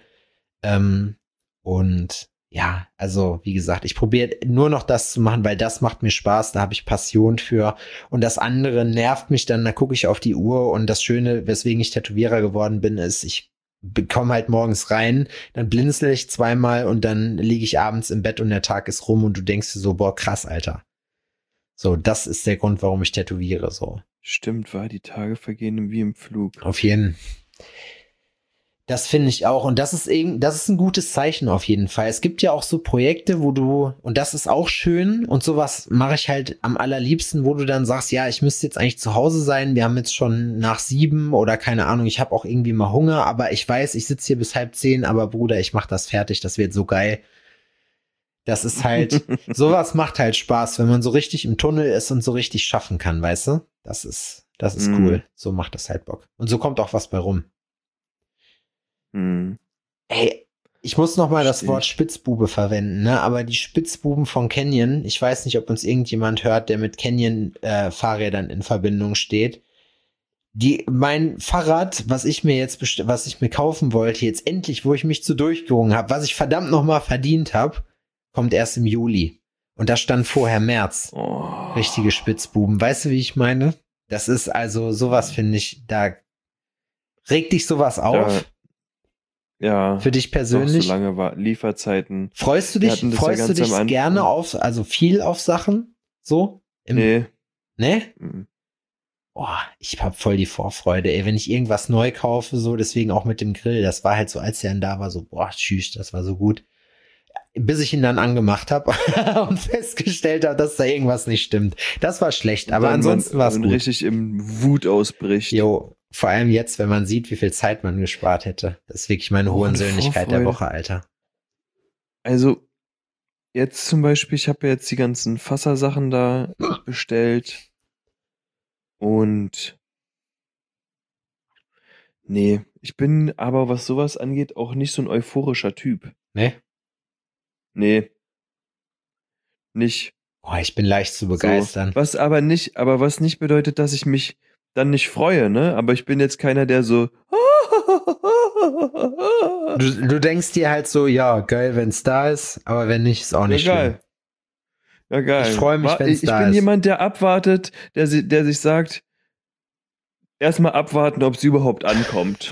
Und ja, also wie gesagt, ich probiere nur noch das zu machen, weil das macht mir Spaß. Da habe ich Passion für. Und das andere nervt mich dann. Da gucke ich auf die Uhr. Und das Schöne, weswegen ich Tätowierer geworden bin, ist, ich komme halt morgens rein, dann blinzel ich zweimal und dann liege ich abends im Bett und der Tag ist rum und du denkst dir so, boah, krass, Alter. So, das ist der Grund, warum ich tätowiere, so. Stimmt, die Tage vergehen wie im Flug. Auf jeden Fall. Das finde ich auch. Und das ist ein gutes Zeichen auf jeden Fall. Es gibt ja auch so Projekte, und das ist auch schön, und sowas mache ich halt am allerliebsten, wo du dann sagst, ja, ich müsste jetzt eigentlich zu Hause sein, wir haben jetzt schon nach 7 oder keine Ahnung, ich habe auch irgendwie mal Hunger, aber ich weiß, ich sitze hier bis 9:30, aber Bruder, ich mache das fertig, das wird so geil. Das ist halt, sowas macht halt Spaß, wenn man so richtig im Tunnel ist und so richtig schaffen kann, weißt du? Das ist cool. So macht das halt Bock. Und so kommt auch was bei rum. Ey, ich muss noch mal das Wort Spitzbube verwenden, ne? Aber die Spitzbuben von Canyon, ich weiß nicht, ob uns irgendjemand hört, der mit Canyon Fahrrädern in Verbindung steht. Mein Fahrrad, was ich mir kaufen wollte, jetzt endlich, wo ich mich zu durchgerungen habe, was ich verdammt noch mal verdient habe, kommt erst im Juli. Und da stand vorher März. Oh. Richtige Spitzbuben. Weißt du, wie ich meine? Das ist also sowas, finde ich, da regt dich sowas auf. Ja. Für dich persönlich? So lange Lieferzeiten. Freust du dich gerne viel auf Sachen? So? Nee? Mhm. Boah, ich hab voll die Vorfreude, ey, wenn ich irgendwas neu kaufe, so, deswegen auch mit dem Grill. Das war halt so, als der dann da war, so, boah, tschüss, das war so gut. Bis ich ihn dann angemacht habe und festgestellt habe, dass da irgendwas nicht stimmt. Das war schlecht, aber ansonsten war es gut. Richtig im Wut ausbricht. Jo, vor allem jetzt, wenn man sieht, wie viel Zeit man gespart hätte. Das ist wirklich meine Hohensöhnlichkeit der Woche, Alter. Also, jetzt zum Beispiel, ich habe ja jetzt die ganzen Fasser-Sachen da bestellt. Und nee, ich bin aber, was sowas angeht, auch nicht so ein euphorischer Typ. Nee. Nicht. Boah, ich bin leicht zu begeistern. So, was nicht bedeutet, dass ich mich dann nicht freue, ne? Aber ich bin jetzt keiner, der so Du denkst dir halt so, ja, geil, wenn's da ist, aber wenn nicht, ist auch nicht schlimm. Ja, geil. Ich freue mich, wenn es da ist. Ich bin jemand, der abwartet, der sich sagt, erstmal abwarten, ob sie überhaupt ankommt.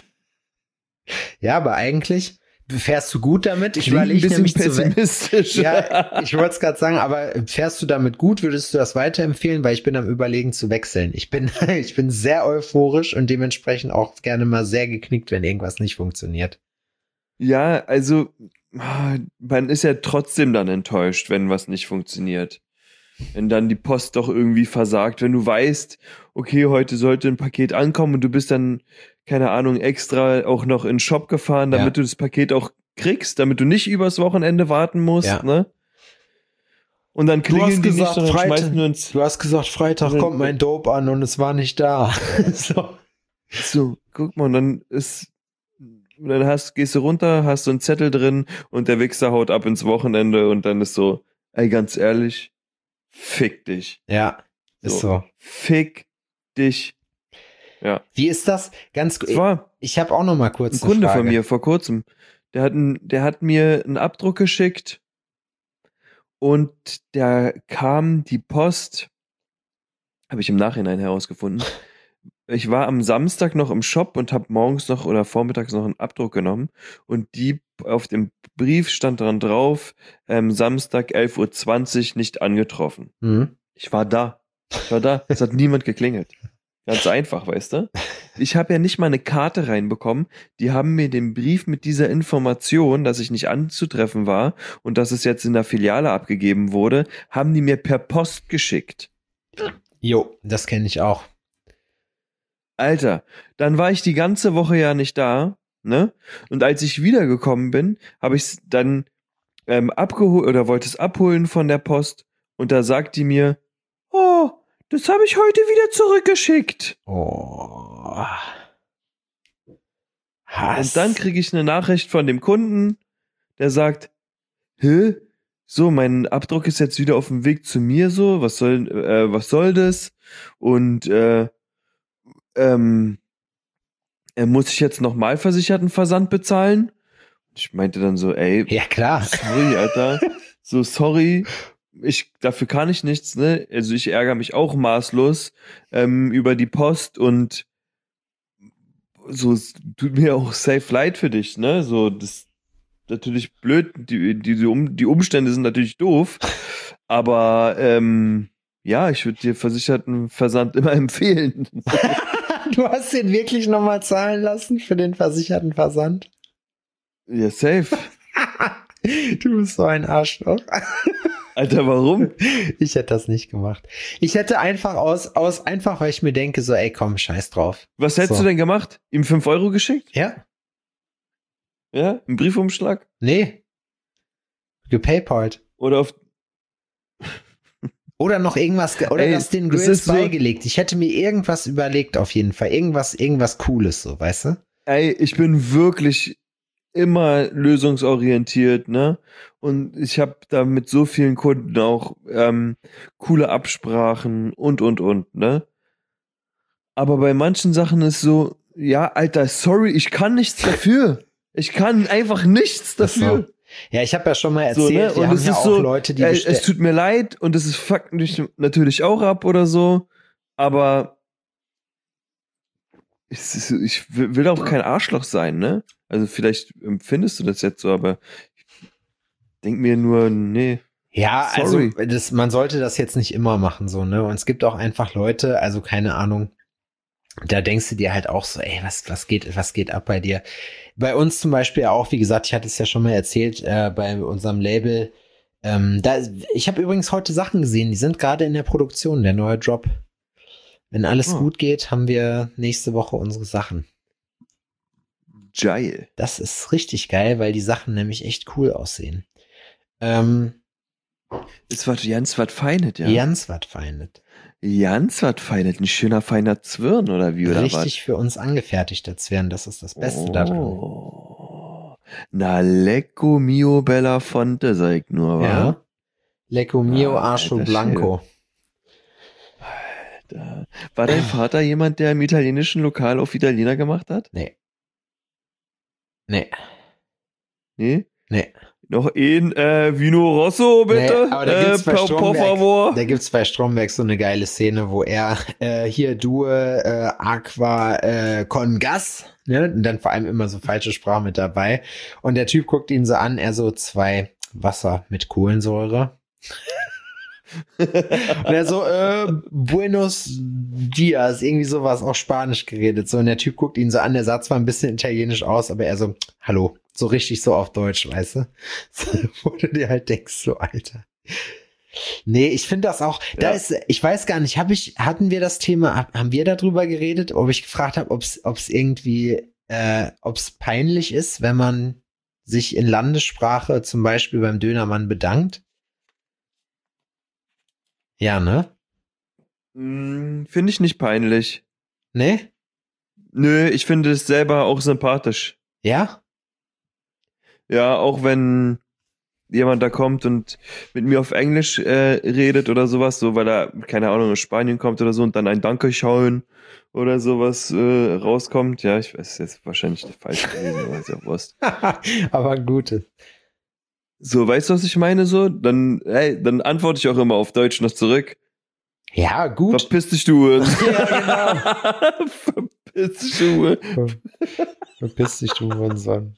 Ja, aber eigentlich fährst du gut damit. Ich überlege nämlich pessimistisch. Ja, ich wollte es gerade sagen, aber fährst du damit gut? Würdest du das weiterempfehlen? Weil ich bin am Überlegen zu wechseln. Ich bin sehr euphorisch und dementsprechend auch gerne mal sehr geknickt, wenn irgendwas nicht funktioniert. Ja, also man ist ja trotzdem dann enttäuscht, wenn was nicht funktioniert. Wenn dann die Post doch irgendwie versagt, wenn du weißt, okay, heute sollte ein Paket ankommen und du bist dann, keine Ahnung, extra auch noch in den Shop gefahren, damit du das Paket auch kriegst, damit du nicht übers Wochenende warten musst, ne? Und dann klingeln die nicht, sondern schmeißen wir uns. Du hast gesagt, Freitag kommt mein Dope an und es war nicht da. So, guck mal, dann gehst du runter, hast so einen Zettel drin und der Wichser haut ab ins Wochenende und dann ist so, ey, ganz ehrlich, fick dich. Ja, ist so. Fick dich. Ja. Wie ist das? Ich habe auch noch mal kurz ein Kunde von mir vor kurzem, der hat mir einen Abdruck geschickt und der kam die Post, habe ich im Nachhinein herausgefunden. Ich war am Samstag noch im Shop und habe morgens noch oder vormittags noch einen Abdruck genommen und auf dem Brief stand dran drauf, Samstag 11:20 Uhr nicht angetroffen. Mhm. Ich war da. Es hat niemand geklingelt. Ganz einfach, weißt du? Ich habe ja nicht mal eine Karte reinbekommen. Die haben mir den Brief mit dieser Information, dass ich nicht anzutreffen war und dass es jetzt in der Filiale abgegeben wurde, haben die mir per Post geschickt. Jo, das kenne ich auch. Alter, dann war ich die ganze Woche ja nicht da, ne? Und als ich wiedergekommen bin, habe ich es dann abgeholt oder wollte es abholen von der Post und da sagt die mir, oh, das habe ich heute wieder zurückgeschickt. Oh. Hass. Und dann kriege ich eine Nachricht von dem Kunden, der sagt, so, mein Abdruck ist jetzt wieder auf dem Weg zu mir, so, was soll das? Und muss ich jetzt nochmal versicherten Versand bezahlen? Ich meinte dann so, ey, ja klar, sorry, Alter, so sorry, dafür kann ich nichts, ne? Also ich ärgere mich auch maßlos über die Post und so, es tut mir auch safe leid für dich, ne? So, das ist natürlich blöd, die Umstände sind natürlich doof, aber ja, ich würde dir versicherten Versand immer empfehlen. Du hast den wirklich nochmal zahlen lassen für den versicherten Versand? Ja, safe. Du bist so ein Arschloch. Alter, warum? Ich hätte das nicht gemacht. Ich hätte einfach einfach, weil ich mir denke, so, ey, komm, scheiß drauf. Was hättest du denn gemacht? Ihm 5 Euro geschickt? Ja? Ja? Ein Briefumschlag? Nee. Gepaypalt. Oder auf. Oder noch irgendwas, oder Ey, das den das Grills ist so- beigelegt. Ich hätte mir irgendwas überlegt, auf jeden Fall. Irgendwas Cooles, so, weißt du? Ey, ich bin wirklich immer lösungsorientiert, ne? Und ich habe da mit so vielen Kunden auch coole Absprachen und, ne? Aber bei manchen Sachen ist so, ja, Alter, sorry, ich kann nichts dafür. Ich kann einfach nichts Ach so. dafür. Ja, ich habe ja schon mal So, erzählt, ne? wir Und haben es ja ist auch so, Leute, die es tut mir leid und es fuckt mich natürlich auch ab oder so, aber ich will auch kein Arschloch sein, ne? Also vielleicht empfindest du das jetzt so, aber ich denk mir nur, nee. Ja, Sorry. also man sollte das jetzt nicht immer machen, so, ne? Und es gibt auch einfach Leute, also keine Ahnung, da denkst du dir halt auch so, ey, was geht ab bei dir? Bei uns zum Beispiel auch, wie gesagt, ich hatte es ja schon mal erzählt, bei unserem Label, ich habe übrigens heute Sachen gesehen, die sind gerade in der Produktion, der neue Drop. Wenn alles Oh. gut geht, haben wir nächste Woche unsere Sachen. Geil. Das ist richtig geil, weil die Sachen nämlich echt cool aussehen. Es war ganz was Feinet, ja. Ganz was Feinet. Ganz was Feinet. Ein schöner, feiner Zwirn, oder wie, oder Richtig für uns angefertigte Zwirn, das ist das Beste daran. Oh. Na, lecco mio bella fonte, sag ich nur, wa? Ja. Lecco mio Ah, Archo alter Blanco. Da. War dein Vater jemand, der im italienischen Lokal auf Italiener gemacht hat? Nee. Nee? Nee. Noch ein Vino Rosso, bitte? Nee, aber da gibt's bei por favor. Da gibt's bei Stromberg so eine geile Szene, wo er hier Due Aqua con Gas, ne? Und dann vor allem immer so falsche Sprache mit dabei. Und der Typ guckt ihn so an, er so 2 Wasser mit Kohlensäure. Und er so, Buenos Dias, irgendwie sowas, auch Spanisch geredet. So, und der Typ guckt ihn so an, der sah zwar ein bisschen italienisch aus, aber er so, hallo, so richtig so auf Deutsch, weißt du? So, wo du dir halt denkst, so, Alter. Nee, ich finde das auch, ich weiß gar nicht, hatten wir das Thema, haben wir darüber geredet, ob ich gefragt habe, ob's irgendwie, ob's peinlich ist, wenn man sich in Landessprache zum Beispiel beim Dönermann bedankt? Ja, ne? Finde ich nicht peinlich. Ne? Nö, ich finde es selber auch sympathisch. Ja? Ja, auch wenn jemand da kommt und mit mir auf Englisch redet oder sowas, so weil er, keine Ahnung, aus Spanien kommt oder so und dann ein Dankeschön oder sowas rauskommt. Ja, ich weiß, das ist wahrscheinlich falsch gewesen, aber ist ja Wurst. Aber gute. So, weißt du, was ich meine? So, dann antworte ich auch immer auf Deutsch noch zurück. Ja, gut. Verpiss dich, du. Ja, genau. Verpiss dich, du. Verpiss dich, du Hurensohn.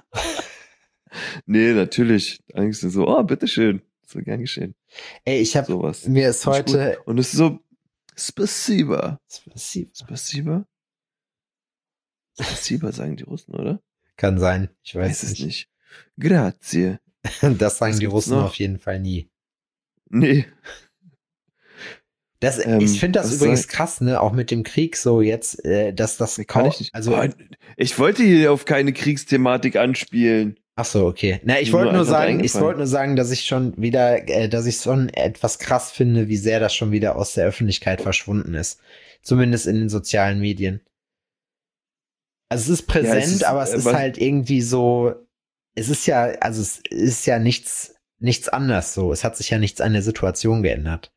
Nee, natürlich. Eigentlich so, oh, bitteschön. So gern geschehen. Ey, Sowas. mir ist Finde ich heute. gut. Und es ist so, Spasiba. Spasiba. Spasiba sagen die Russen, oder? Kann sein. Ich Weiß weiß es nicht. nicht. Grazie. Das sagen Was die gibt's Russen noch? auf jeden Fall nie. Nee. Ich finde das was übrigens sag- krass, ne, auch mit dem Krieg so jetzt, dass das Kann ich nicht. Also, Ich wollte hier auf keine Kriegsthematik anspielen. ach so, okay. Na, ich Nur wollte nur einfach sagen, eingefallen. dass ich schon wieder, dass ich schon etwas krass finde, wie sehr das schon wieder aus der Öffentlichkeit verschwunden ist. Zumindest in den sozialen Medien. Also es ist präsent, Ja, es ist, aber es ist was- halt irgendwie so, es ist ja nichts anders so. Es hat sich ja nichts an der Situation geändert.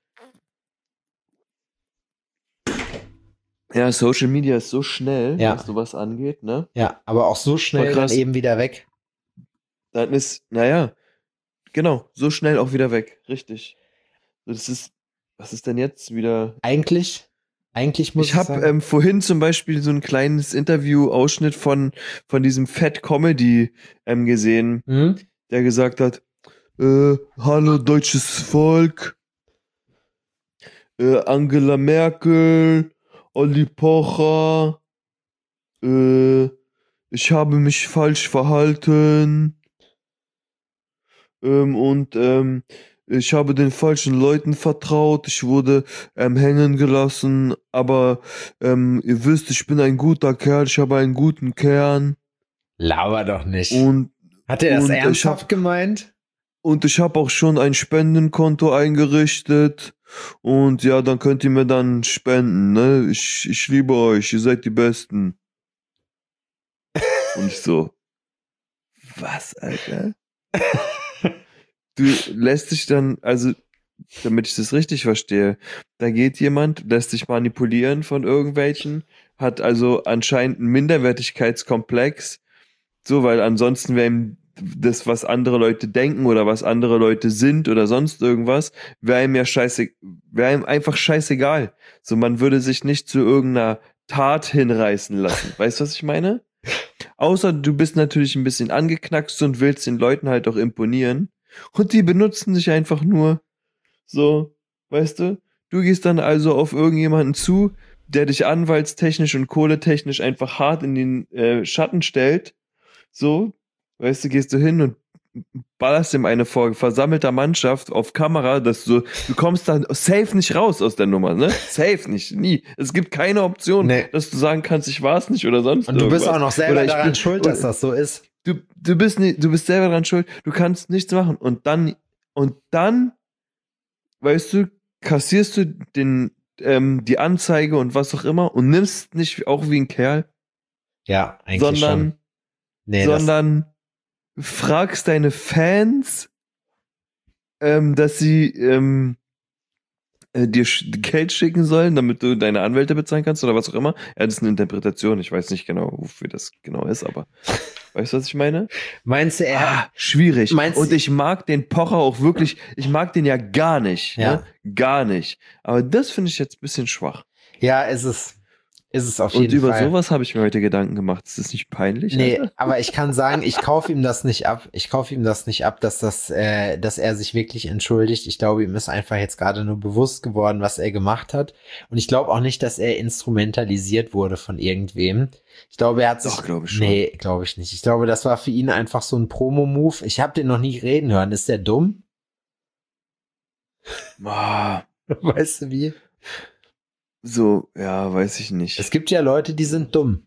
Ja, Social Media ist so schnell, Ja. was sowas angeht, ne? Ja, aber auch so schnell Voll dann krass. eben wieder weg. Dann ist, naja, genau, so schnell auch wieder weg. Richtig. So, das ist, was ist denn jetzt wieder? Eigentlich Eigentlich muss Ich habe sagen, vorhin zum Beispiel so ein kleines Interview-Ausschnitt von diesem Fat Comedy gesehen, der gesagt hat, hallo deutsches Volk, Angela Merkel, Olli Pocher, ich habe mich falsch verhalten und ich habe den falschen Leuten vertraut, ich wurde hängen gelassen, aber ihr wisst, ich bin ein guter Kerl, ich habe einen guten Kern laber doch nicht. und Hat er das und ernsthaft gemeint? Und ich habe auch schon ein Spendenkonto eingerichtet. Und ja, dann könnt ihr mir dann spenden, ne? Ich liebe euch, ihr seid die Besten. Und ich so, was, Alter? Du lässt dich dann, also, damit ich das richtig verstehe, da geht jemand, lässt sich manipulieren von irgendwelchen, hat also anscheinend einen Minderwertigkeitskomplex, so, weil ansonsten wäre ihm das, was andere Leute denken oder was andere Leute sind oder sonst irgendwas, wäre ihm wäre ihm einfach scheißegal. So, man würde sich nicht zu irgendeiner Tat hinreißen lassen. Weißt du, was ich meine? Außer du bist natürlich ein bisschen angeknackst und willst den Leuten halt auch imponieren. Und die benutzen dich einfach nur so, weißt du? Du gehst dann also auf irgendjemanden zu, der dich anwaltstechnisch und kohletechnisch einfach hart in den Schatten stellt. So, weißt du, gehst du hin und ballerst ihm eine vor versammelter Mannschaft auf Kamera, dass du kommst da safe nicht raus aus der Nummer, ne? Safe nicht, nie. Es gibt keine Option, dass du sagen kannst, ich war's nicht oder sonst Und du irgendwas. bist auch noch selber Oder daran schuld, dass das so ist. Du bist selber daran schuld, du kannst nichts machen. Und dann, weißt du, kassierst du die Anzeige und was auch immer und nimmst nicht auch wie ein Kerl, Ja, eigentlich schon. sondern fragst deine Fans, dass sie dir Geld schicken sollen, damit du deine Anwälte bezahlen kannst oder was auch immer. Ja, das ist eine Interpretation. Ich weiß nicht genau, wofür das genau ist, aber weißt du, was ich meine? Meinst du, schwierig. Und ich mag den Pocher auch wirklich, ich mag den ja gar nicht. Ja. Ne? Gar nicht. Aber das finde ich jetzt ein bisschen schwach. Ja, ist es auf jeden Und über Fall. sowas habe ich mir heute Gedanken gemacht. Ist das nicht peinlich? Nee, Alter? aber ich kann sagen, ich kaufe ihm das nicht ab. Dass er sich wirklich entschuldigt. Ich glaube, ihm ist einfach jetzt gerade nur bewusst geworden, was er gemacht hat. Und ich glaube auch nicht, dass er instrumentalisiert wurde von irgendwem. Ich glaube, er hat sich... Doch, glaube ich schon. Nee, glaube ich nicht. Ich glaube, das war für ihn einfach so ein Promo-Move. Ich habe den noch nie reden hören. Ist der dumm? Weißt du wie? So, ja, weiß ich nicht. Es gibt ja Leute, die sind dumm.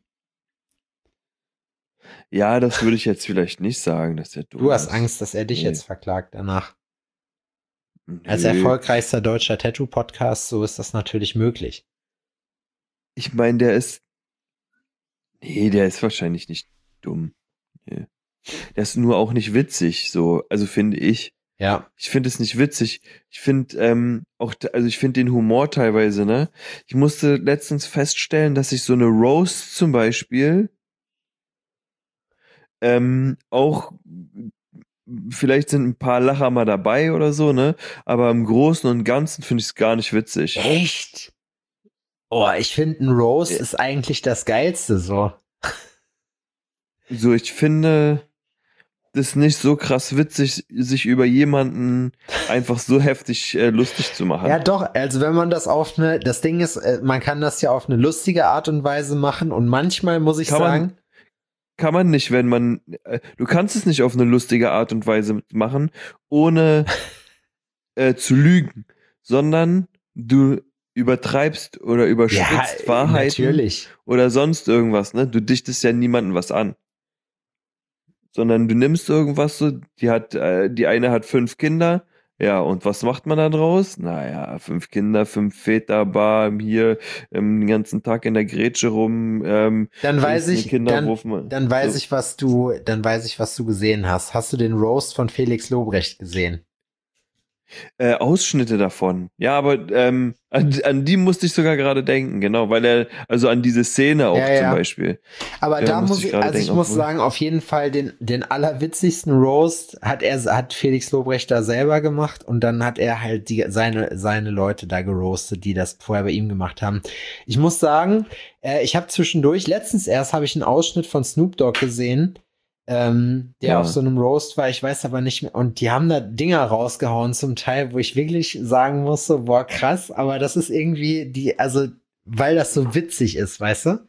Ja, das würde ich jetzt vielleicht nicht sagen, dass der dumm Du hast ist. Angst, dass er dich Nee. jetzt verklagt danach. Nö. Als erfolgreichster deutscher Tattoo-Podcast, so ist das natürlich möglich. Ich meine, der ist wahrscheinlich nicht dumm. Nee. Der ist nur auch nicht witzig, so, also finde ich. Ja. Ich finde es nicht witzig. Ich finde ich finde den Humor teilweise, ne? Ich musste letztens feststellen, dass ich so eine Roast zum Beispiel auch, vielleicht sind ein paar Lacher mal dabei oder so, ne? Aber im Großen und Ganzen finde ich es gar nicht witzig. Echt? Oh, ich finde, ein Roast ist eigentlich das Geilste so. So, ich finde das nicht so krass witzig, sich über jemanden einfach so heftig lustig zu machen. Ja, doch, also wenn man das das Ding ist, man kann das ja auf eine lustige Art und Weise machen und manchmal muss ich sagen. Kann man nicht, wenn man, du kannst es nicht auf eine lustige Art und Weise machen, ohne zu lügen, sondern du übertreibst oder überspitzt Wahrheiten natürlich. oder sonst irgendwas, ne? Du dichtest ja niemandem was an. Sondern du nimmst irgendwas so, die eine hat 5 Kinder, ja, und was macht man da draus? Naja, 5 Kinder, 5 Väter, hier, den ganzen Tag in der Grätsche rum, Dann weiß ich, dann weiß ich, was du gesehen hast. Hast du den Roast von Felix Lobrecht gesehen? Ausschnitte davon. Ja, aber an die musste ich sogar gerade denken, genau, weil also an diese Szene auch zum Beispiel. Aber da muss ich muss sagen, auf jeden Fall den allerwitzigsten Roast hat Felix Lobrecht da selber gemacht und dann hat er halt seine Leute da geroastet, die das vorher bei ihm gemacht haben. Ich muss sagen, ich habe zwischendurch, letztens erst habe ich einen Ausschnitt von Snoop Dogg gesehen, der auf so einem Roast war, ich weiß aber nicht mehr, und die haben da Dinger rausgehauen zum Teil, wo ich wirklich sagen musste, boah, krass, aber das ist irgendwie weil das so witzig ist, weißt du?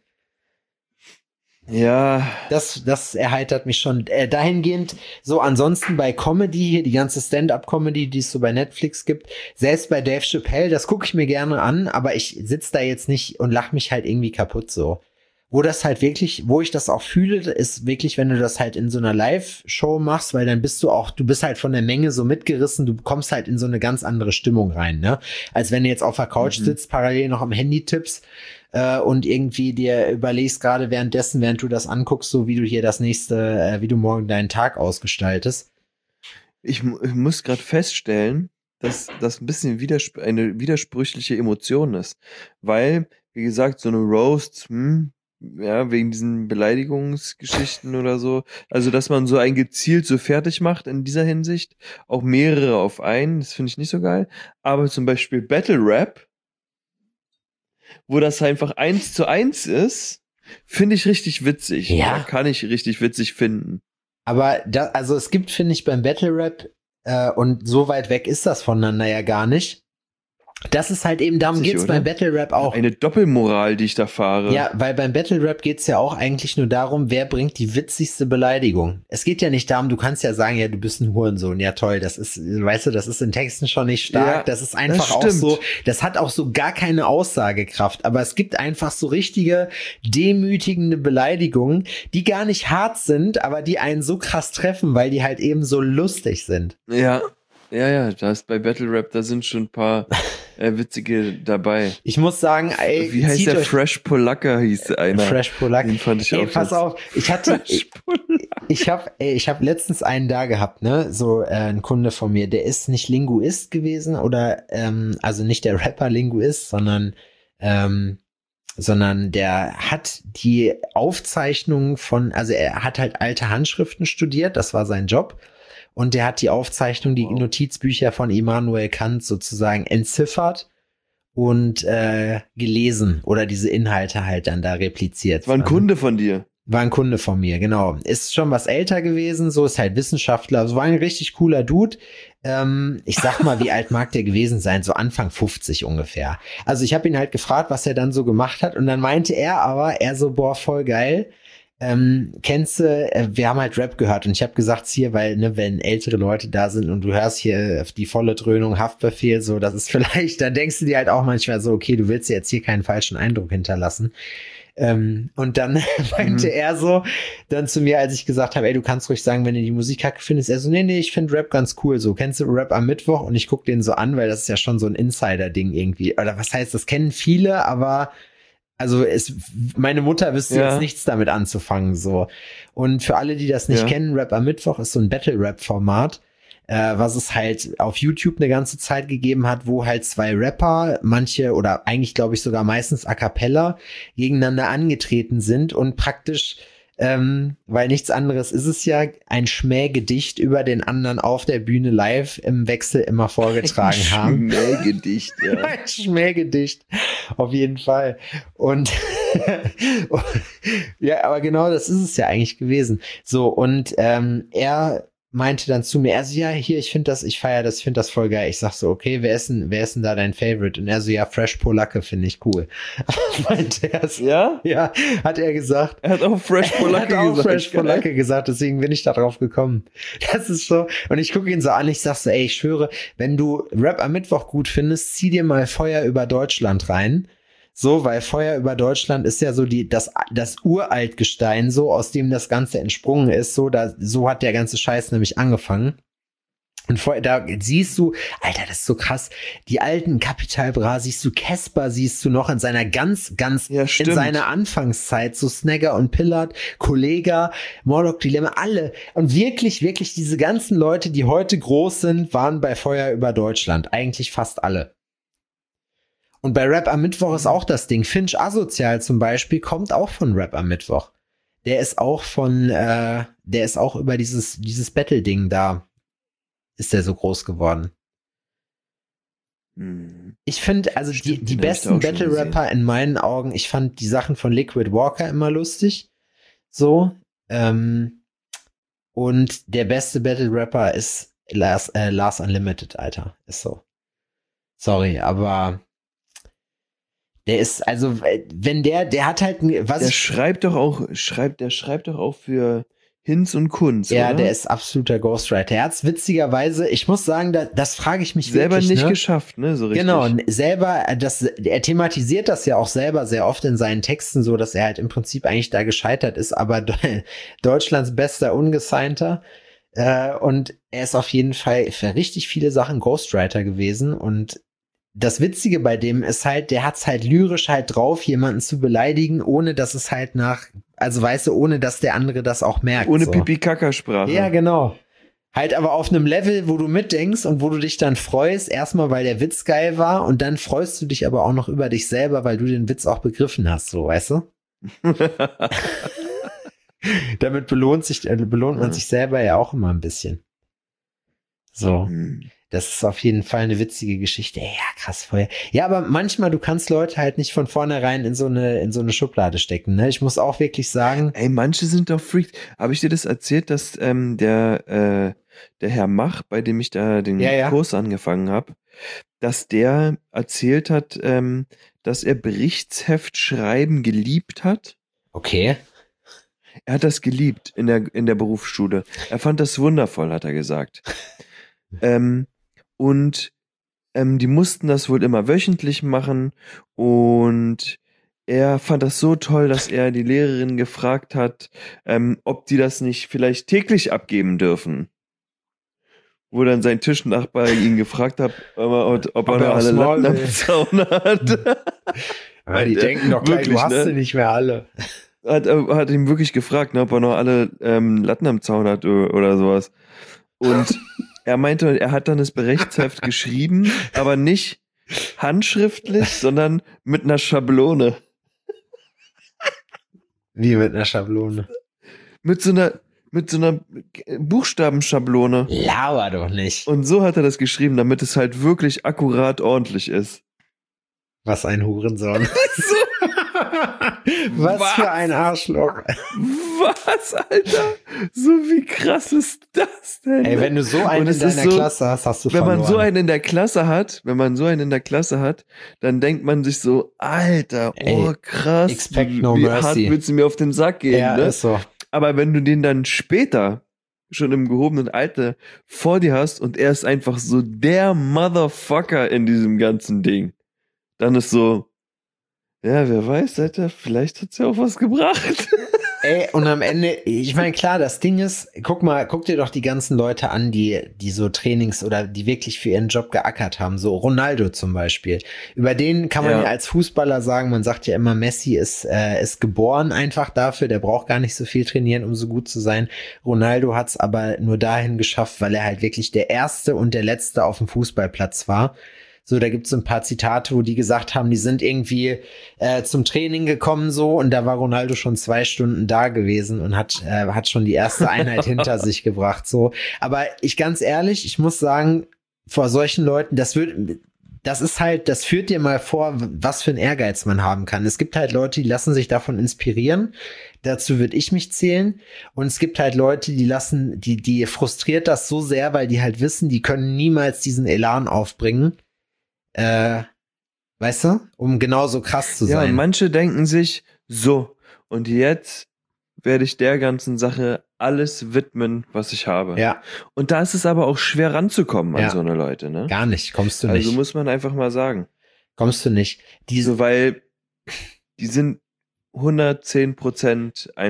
Ja. Das erheitert mich schon. Dahingehend, so ansonsten bei Comedy, hier die ganze Stand-up-Comedy, die es so bei Netflix gibt, selbst bei Dave Chappelle, das gucke ich mir gerne an, aber ich sitze da jetzt nicht und lache mich halt irgendwie kaputt so. Wo das halt wirklich, wo ich das auch fühle, ist wirklich, wenn du das halt in so einer Live-Show machst, weil dann bist du bist halt von der Menge so mitgerissen, du kommst halt in so eine ganz andere Stimmung rein, ne? Als wenn du jetzt auf der Couch sitzt, parallel noch am Handy tippst und irgendwie dir überlegst gerade während du das anguckst, so wie du hier wie du morgen deinen Tag ausgestaltest. Ich muss gerade feststellen, dass das ein bisschen eine widersprüchliche Emotion ist, weil, wie gesagt, so eine Roast, ja, wegen diesen Beleidigungsgeschichten oder so. Also, dass man so ein gezielt so fertig macht in dieser Hinsicht. Auch mehrere auf einen, das finde ich nicht so geil. Aber zum Beispiel Battle Rap, wo das einfach 1:1 ist, finde ich richtig witzig. Ja. Kann ich richtig witzig finden. Aber es gibt, finde ich, beim Battle Rap, und so weit weg ist das voneinander ja gar nicht. Das ist halt eben, darum geht's beim Battle Rap auch. Eine Doppelmoral, die ich da fahre. Ja, weil beim Battle Rap geht's ja auch eigentlich nur darum, wer bringt die witzigste Beleidigung. Es geht ja nicht darum, du kannst ja sagen, ja, du bist ein Hurensohn. Ja, toll, das ist, weißt du, das ist in Texten schon nicht stark. Ja, das ist einfach auch so, das hat auch so gar keine Aussagekraft. Aber es gibt einfach so richtige, demütigende Beleidigungen, die gar nicht hart sind, aber die einen so krass treffen, weil die halt eben so lustig sind. Ja. Ja, da ist bei Battle Rap, da sind schon ein paar witzige dabei. Ich muss sagen, ey, wie heißt der? Fresh Polacca hieß einer. Fresh Polacca. Den fand ich auch. Pass auf, ich habe letztens einen da gehabt, ne, so ein Kunde von mir, der ist nicht Linguist gewesen oder also nicht der Rapper Linguist, sondern der hat die Aufzeichnungen also er hat halt alte Handschriften studiert, das war sein Job. Und der hat die Aufzeichnung, die Notizbücher von Immanuel Kant sozusagen entziffert und gelesen oder diese Inhalte halt dann da repliziert. War ein Kunde von dir? War ein Kunde von mir, genau. Ist schon was älter gewesen, so ist halt Wissenschaftler. Also war ein richtig cooler Dude. Ich sag mal, wie alt mag der gewesen sein? So Anfang 50 ungefähr. Also ich habe ihn halt gefragt, was er dann so gemacht hat. Und dann meinte er so, boah, voll geil. Kennst du, wir haben halt Rap gehört und ich habe gesagt hier, weil, ne, wenn ältere Leute da sind und du hörst hier die volle Dröhnung, Haftbefehl, so, das ist vielleicht, dann denkst du dir halt auch manchmal so, okay, du willst jetzt hier keinen falschen Eindruck hinterlassen. Und dann meinte er so dann zu mir, als ich gesagt habe, ey, du kannst ruhig sagen, wenn du die Musik kacke findest, er so, nee, ich finde Rap ganz cool, so, kennst du Rap am Mittwoch? Und ich guck den so an, weil das ist ja schon so ein Insider-Ding irgendwie, oder was heißt, das kennen viele, aber also meine Mutter wüsste jetzt nichts damit anzufangen, so. Und für alle, die das nicht kennen, Rap am Mittwoch ist so ein Battle-Rap-Format, was es halt auf YouTube eine ganze Zeit gegeben hat, wo halt zwei Rapper, manche oder eigentlich glaube ich sogar meistens a cappella, gegeneinander angetreten sind und praktisch, weil nichts anderes ist es ja, ein Schmähgedicht über den anderen auf der Bühne live im Wechsel immer vorgetragen haben. Schmähgedicht, ja. Ein Schmähgedicht, auf jeden Fall. Und ja, aber genau das ist es ja eigentlich gewesen. So, und er meinte dann zu mir, er so, ja, hier, ich finde das voll geil. Ich sag so, okay, wer ist denn da dein Favorite? Und er so, ja, Fresh Polacca finde ich cool. Meinte er so, ja? Ja, hat er gesagt. Er hat auch Fresh Polacca gesagt, deswegen bin ich da drauf gekommen. Das ist so, und ich gucke ihn so an, ich sag so, ey, ich schwöre, wenn du Rap am Mittwoch gut findest, zieh dir mal Feuer über Deutschland rein. So, weil Feuer über Deutschland ist ja so das Uraltgestein, so, aus dem das Ganze entsprungen ist, so hat der ganze Scheiß nämlich angefangen. Und vorher, da siehst du, Alter, das ist so krass, die alten Capital Bra, siehst du Casper, siehst du noch in seiner ganz in seiner Anfangszeit, so Snagger und Pillard, Kollega, Morlock Dilemma, alle. Und wirklich diese ganzen Leute, die heute groß sind, waren bei Feuer über Deutschland. Eigentlich fast alle. Und bei Rap am Mittwoch ist auch das Ding. Finch Asozial zum Beispiel kommt auch von Rap am Mittwoch. Der ist auch über dieses Battle-Ding da. Ist der so groß geworden. Ich finde, also die besten Battle-Rapper in meinen Augen, ich fand die Sachen von Liquid Walker immer lustig. So. Und der beste Battle-Rapper ist Lars Unlimited, Alter. Ist so. Sorry, aber der ist, also, wenn der hat halt, der schreibt doch auch für Hinz und Kunz, ja, oder? Der ist absoluter Ghostwriter. Er hat's witzigerweise, ich muss sagen, das frage ich mich selber wirklich, nicht geschafft, ne, so richtig. Genau, selber, er thematisiert das ja auch selber sehr oft in seinen Texten so, dass er halt im Prinzip eigentlich da gescheitert ist, aber Deutschlands bester Ungesignter. Und er ist auf jeden Fall für richtig viele Sachen Ghostwriter gewesen. Und das Witzige bei dem ist halt, der hat's halt lyrisch halt drauf, jemanden zu beleidigen, ohne dass es halt also weißt du, ohne dass der andere das auch merkt. Ohne so. Pipi-Kaka-Sprache. Ja, genau. Halt aber auf einem Level, wo du mitdenkst und wo du dich dann freust, erstmal, weil der Witz geil war und dann freust du dich aber auch noch über dich selber, weil du den Witz auch begriffen hast, so, weißt du? Damit belohnt man sich selber ja auch immer ein bisschen. So. Das ist auf jeden Fall eine witzige Geschichte. Ja, krass, Feuer. Ja, aber manchmal, du kannst Leute halt nicht von vornherein in so eine Schublade stecken, ne? Ich muss auch wirklich sagen. Ey, manche sind doch Freaks. Habe ich dir das erzählt, dass der Herr Mach, bei dem ich da den Kurs angefangen habe, dass der erzählt hat, dass er Berichtsheft schreiben geliebt hat? Okay. Er hat das geliebt in der Berufsschule. Er fand das wundervoll, hat er gesagt. Und die mussten das wohl immer wöchentlich machen und er fand das so toll, dass er die Lehrerin gefragt hat, ob die das nicht vielleicht täglich abgeben dürfen. Wo dann sein Tischnachbar ihn gefragt hat, ob er noch alle Latten am Zaun hat. Aber die denken doch gleich, du hast sie nicht mehr alle. Hat ihn wirklich gefragt, ne, ob er noch alle Latten am Zaun hat oder sowas. Und er meinte, er hat dann das Berichtsheft geschrieben, aber nicht handschriftlich, sondern mit einer Schablone. Wie mit einer Schablone? Mit so einer Buchstabenschablone. Lauer doch nicht. Und so hat er das geschrieben, damit es halt wirklich akkurat ordentlich ist. Was ein Hurensohn. Was für ein Arschloch. Was, Alter? So wie krass ist das denn? Ey, wenn du so einen in deiner Klasse hast, hast du verloren. Wenn man so einen in der Klasse hat, dann denkt man sich so, Alter, oh krass, expect no wie mercy. hart willst du mir auf den Sack gehen, ja, ne? Ist so. Aber wenn du den dann später schon im gehobenen Alter vor dir hast und er ist einfach so der Motherfucker in diesem ganzen Ding, dann ist so, ja, wer weiß, Alter, vielleicht hat's ja auch was gebracht. Ey, und am Ende, ich meine, klar, das Ding ist, guck dir doch die ganzen Leute an, die so Trainings oder die wirklich für ihren Job geackert haben, so Ronaldo zum Beispiel. Über den kann man ja als Fußballer sagen, man sagt ja immer, Messi ist geboren einfach dafür, der braucht gar nicht so viel trainieren, um so gut zu sein. Ronaldo hat's aber nur dahin geschafft, weil er halt wirklich der Erste und der Letzte auf dem Fußballplatz war. So, da gibt's so ein paar Zitate, wo die gesagt haben, die sind irgendwie zum Training gekommen so und da war Ronaldo schon 2 Stunden da gewesen und hat schon die erste Einheit hinter sich gebracht. So, aber ganz ehrlich, ich muss sagen, vor solchen Leuten, das führt dir mal vor, was für ein Ehrgeiz man haben kann. Es gibt halt Leute, die lassen sich davon inspirieren. Dazu würde ich mich zählen. Und es gibt halt Leute, die frustriert das so sehr, weil die halt wissen, die können niemals diesen Elan aufbringen. Weißt du, um genauso krass zu sein. Ja, und manche denken sich, so, und jetzt werde ich der ganzen Sache alles widmen, was ich habe. Ja. Und da ist es aber auch schwer ranzukommen an so eine Leute, ne? Gar nicht, kommst du nicht. Also muss man einfach mal sagen. Kommst du nicht. Weil die sind 110% einfach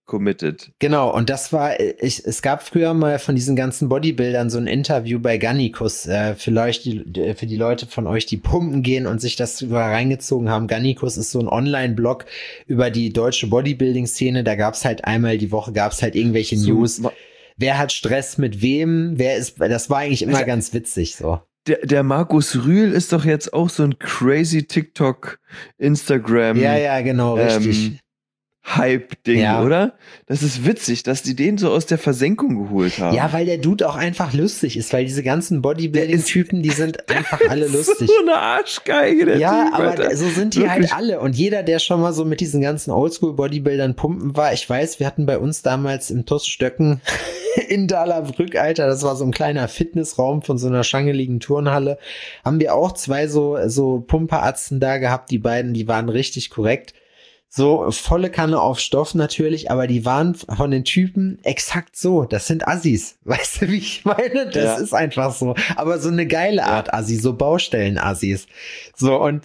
committed. Genau, und das war, es gab früher mal von diesen ganzen Bodybuildern so ein Interview bei Gannikus, vielleicht für die Leute von euch, die pumpen gehen und sich das über reingezogen haben. Gannikus ist so ein Online-Blog über die deutsche Bodybuilding-Szene, da gab's halt einmal die Woche, gab's halt irgendwelche News. Wer hat Stress mit wem? Das war eigentlich immer ganz witzig, so. Der Markus Rühl ist doch jetzt auch so ein crazy TikTok, Instagram. Ja, genau, richtig. Hype-Ding, Ja. oder? Das ist witzig, dass die den so aus der Versenkung geholt haben. Ja, weil der Dude auch einfach lustig ist, weil diese ganzen Bodybuilding-Typen, die sind einfach alle lustig. So eine Arschgeige, der Ja, Typ, aber Alter. so sind die Wirklich. halt alle. Und jeder, der schon mal so mit diesen ganzen Oldschool-Bodybuildern pumpen war, ich weiß, wir hatten bei uns damals im TuS Stöcken in Dahlbrück, Alter, das war so ein kleiner Fitnessraum von so einer schangeligen Turnhalle, haben wir auch zwei so Pumperarzten da gehabt, die beiden, die waren richtig korrekt. So volle Kanne auf Stoff natürlich, aber die waren von den Typen exakt so. Das sind Assis. Weißt du, wie ich meine? Das ist einfach so. Aber so eine geile Art Assi, so Baustellen-Assis. So und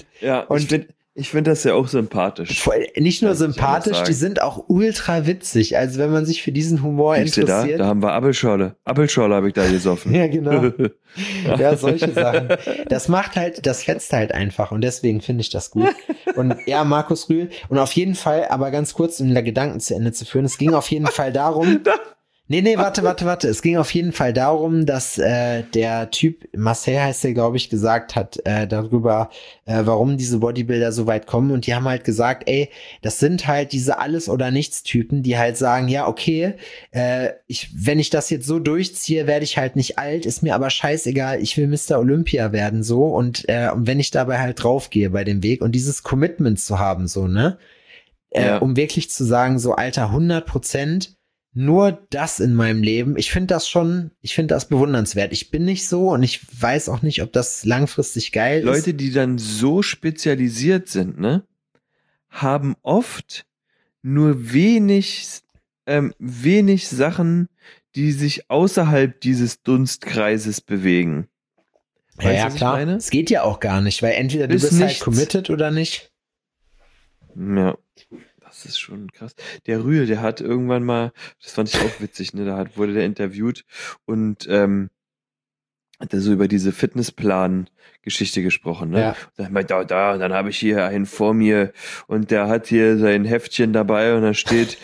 ich finde das ja auch sympathisch. nicht nur Kann ich sympathisch, anders die sagen. sind auch ultra witzig. Also wenn man sich für diesen Humor Siehst du interessiert. da haben wir Apfelschorle. Apfelschorle habe ich da gesoffen. Ja, genau. Ja, solche Sachen. Das fetzt halt einfach und deswegen finde ich das gut. Und ja, Markus Rühl. Und auf jeden Fall, aber ganz kurz, um den Gedanken zu Ende zu führen, es ging auf jeden Fall darum. Nee, warte. Es ging auf jeden Fall darum, dass der Typ, Marcel heißt der, glaube ich, gesagt hat darüber, warum diese Bodybuilder so weit kommen. Und die haben halt gesagt, ey, das sind halt diese Alles-oder-Nichts-Typen, die halt sagen, ja, okay, wenn ich das jetzt so durchziehe, werde ich halt nicht alt, ist mir aber scheißegal, ich will Mr. Olympia werden, so. Und wenn ich dabei halt draufgehe bei dem Weg und dieses Commitment zu haben, so, ne? Um wirklich zu sagen, so, Alter, 100%, nur das in meinem Leben. Ich finde das bewundernswert. Ich bin nicht so und ich weiß auch nicht, ob das langfristig geil ist. Leute, die dann so spezialisiert sind, ne, haben oft nur wenig Sachen, die sich außerhalb dieses Dunstkreises bewegen. Weißt du, ja, was ich klar. meine? Es geht ja auch gar nicht, weil entweder du Ist bist halt nichts. committed oder nicht. Ja, das ist schon krass. Der Rühl, der hat irgendwann mal, das fand ich auch witzig, ne, wurde der interviewt und hat er so über diese Fitnessplan-Geschichte gesprochen, ne? Ja. Und dann meinte und dann habe ich hier einen vor mir und der hat hier sein Heftchen dabei und da steht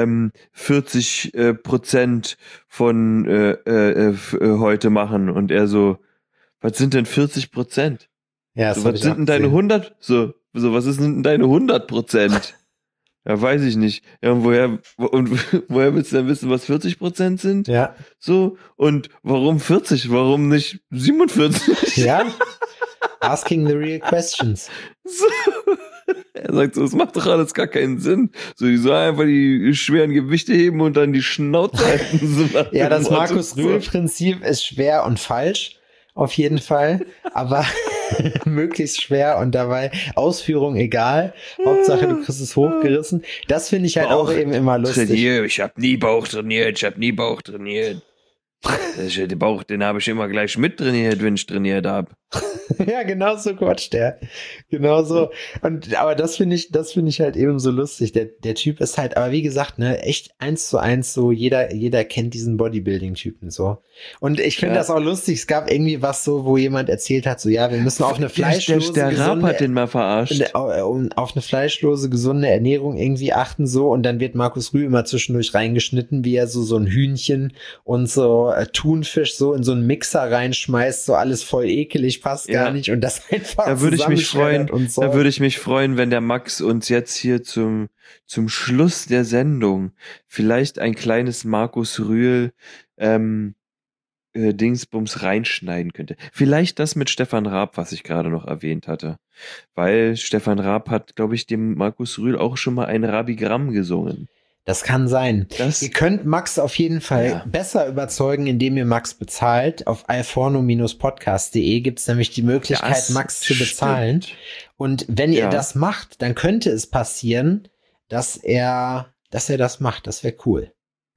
40% von heute machen und er so, was sind denn 40%? Ja, So, was sind denn deine 100? So, was ist denn deine 100%? Ja, weiß ich nicht. Ja, und woher willst du denn wissen, was 40% sind? Ja. So, und warum 40? Warum nicht 47? Ja. Asking the real questions. So. Er sagt so, das macht doch alles gar keinen Sinn. So, die sollen einfach die schweren Gewichte heben und dann die Schnauze halten. So nach Ja, dem das Motto. Markus Rühl-Prinzip ist schwer und falsch. Auf jeden Fall. Aber möglichst schwer und dabei Ausführung egal. Hauptsache, du kriegst es hochgerissen. Das finde ich halt auch eben immer lustig. Ich hab nie Bauch trainiert. Den Bauch, den habe ich immer gleich mittrainiert, wenn ich trainiert habe. Ja, genau so quatscht der. Genau so. Aber das finde ich halt eben so lustig. Der Typ ist halt, aber wie gesagt, ne, echt 1:1 so, jeder kennt diesen Bodybuilding-Typen so. Und ich finde das auch lustig. Es gab irgendwie was so, wo jemand erzählt hat, so, ja, wir müssen auf eine fleischlose, der Raab hat den mal verarscht. auf eine fleischlose, gesunde Ernährung irgendwie achten so. Und dann wird Markus Rühl immer zwischendurch reingeschnitten, wie er so ein Hühnchen und so Thunfisch so in so einen Mixer reinschmeißt, so alles voll ekelig, passt gar nicht. Und das einfach Da würde ich mich freuen, und so. da würde ich mich freuen, wenn der Max uns jetzt hier zum Schluss der Sendung vielleicht ein kleines Markus Rühl Dingsbums reinschneiden könnte. Vielleicht das mit Stefan Raab, was ich gerade noch erwähnt hatte. Weil Stefan Raab hat, glaube ich, dem Markus Rühl auch schon mal ein Rabigramm gesungen. Das kann sein. Ihr könnt Max auf jeden Fall besser überzeugen, indem ihr Max bezahlt. Auf alforno-podcast.de gibt es nämlich die Möglichkeit, Max zu bezahlen. Und wenn ihr das macht, dann könnte es passieren, dass er das macht. Das wäre cool.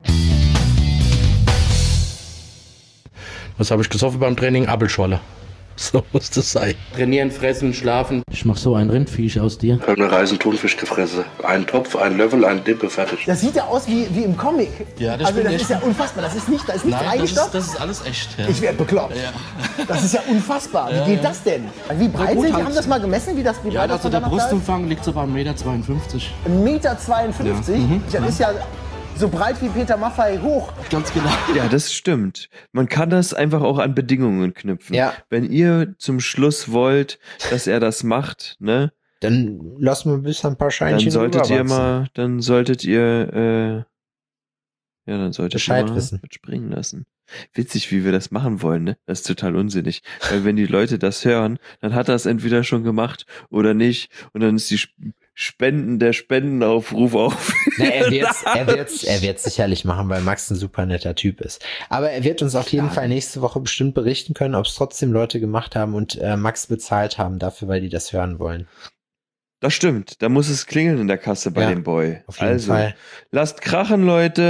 Was habe ich gesoffen beim Training? Apfelschorle. So muss das sein. Trainieren, fressen, schlafen. Ich mach so ein Rindviech aus dir. Eine Reisen Thunfisch gefressen. Ein Topf, ein Löffel, ein Dippe, fertig. Das sieht ja aus wie im Comic. Ja, das also das echt. ist ja unfassbar. Das ist nicht reingestopft. Das ist alles echt. Ja. Ich werde bekloppt. Ja. Das ist ja unfassbar. Wie geht das denn? Wie breit sind die? Haben das mal gemessen? Wie breit Ja, das also der Danach da ist? Brustumfang liegt so bei 1,52 Meter. 1,52 Meter? Ja, das ist ja so breit wie Peter Maffay hoch. Ganz genau. Ja, das stimmt. Man kann das einfach auch an Bedingungen knüpfen. Ja. Wenn ihr zum Schluss wollt, dass er das macht, ne? Dann lassen wir bis ein paar Scheinchen Dann solltet ihr Bescheid mal wissen. springen lassen. Witzig, wie wir das machen wollen, ne? Das ist total unsinnig. Weil wenn die Leute das hören, dann hat er es entweder schon gemacht oder nicht. Und dann ist der Spendenaufruf auf. Na, er wird's sicherlich machen, weil Max ein super netter Typ ist. Aber er wird uns auf jeden Fall nächste Woche bestimmt berichten können, ob es trotzdem Leute gemacht haben und Max bezahlt haben dafür, weil die das hören wollen. Das stimmt. Da muss es klingeln in der Kasse bei dem Boy. Auf jeden Fall. Lasst krachen, Leute.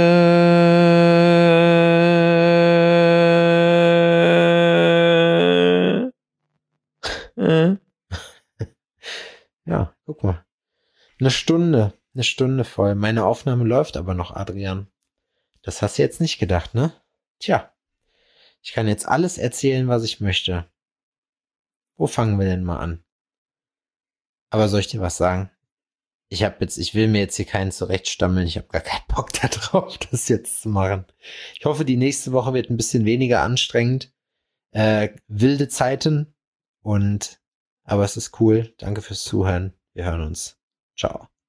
Ja, guck mal. Eine Stunde voll. Meine Aufnahme läuft aber noch, Adrian. Das hast du jetzt nicht gedacht, ne? Tja, ich kann jetzt alles erzählen, was ich möchte. Wo fangen wir denn mal an? Aber soll ich dir was sagen? Ich will mir jetzt hier keinen zurechtstammeln. Ich habe gar keinen Bock da drauf, das jetzt zu machen. Ich hoffe, die nächste Woche wird ein bisschen weniger anstrengend. Wilde Zeiten aber es ist cool. Danke fürs Zuhören. Wir hören uns. Ciao.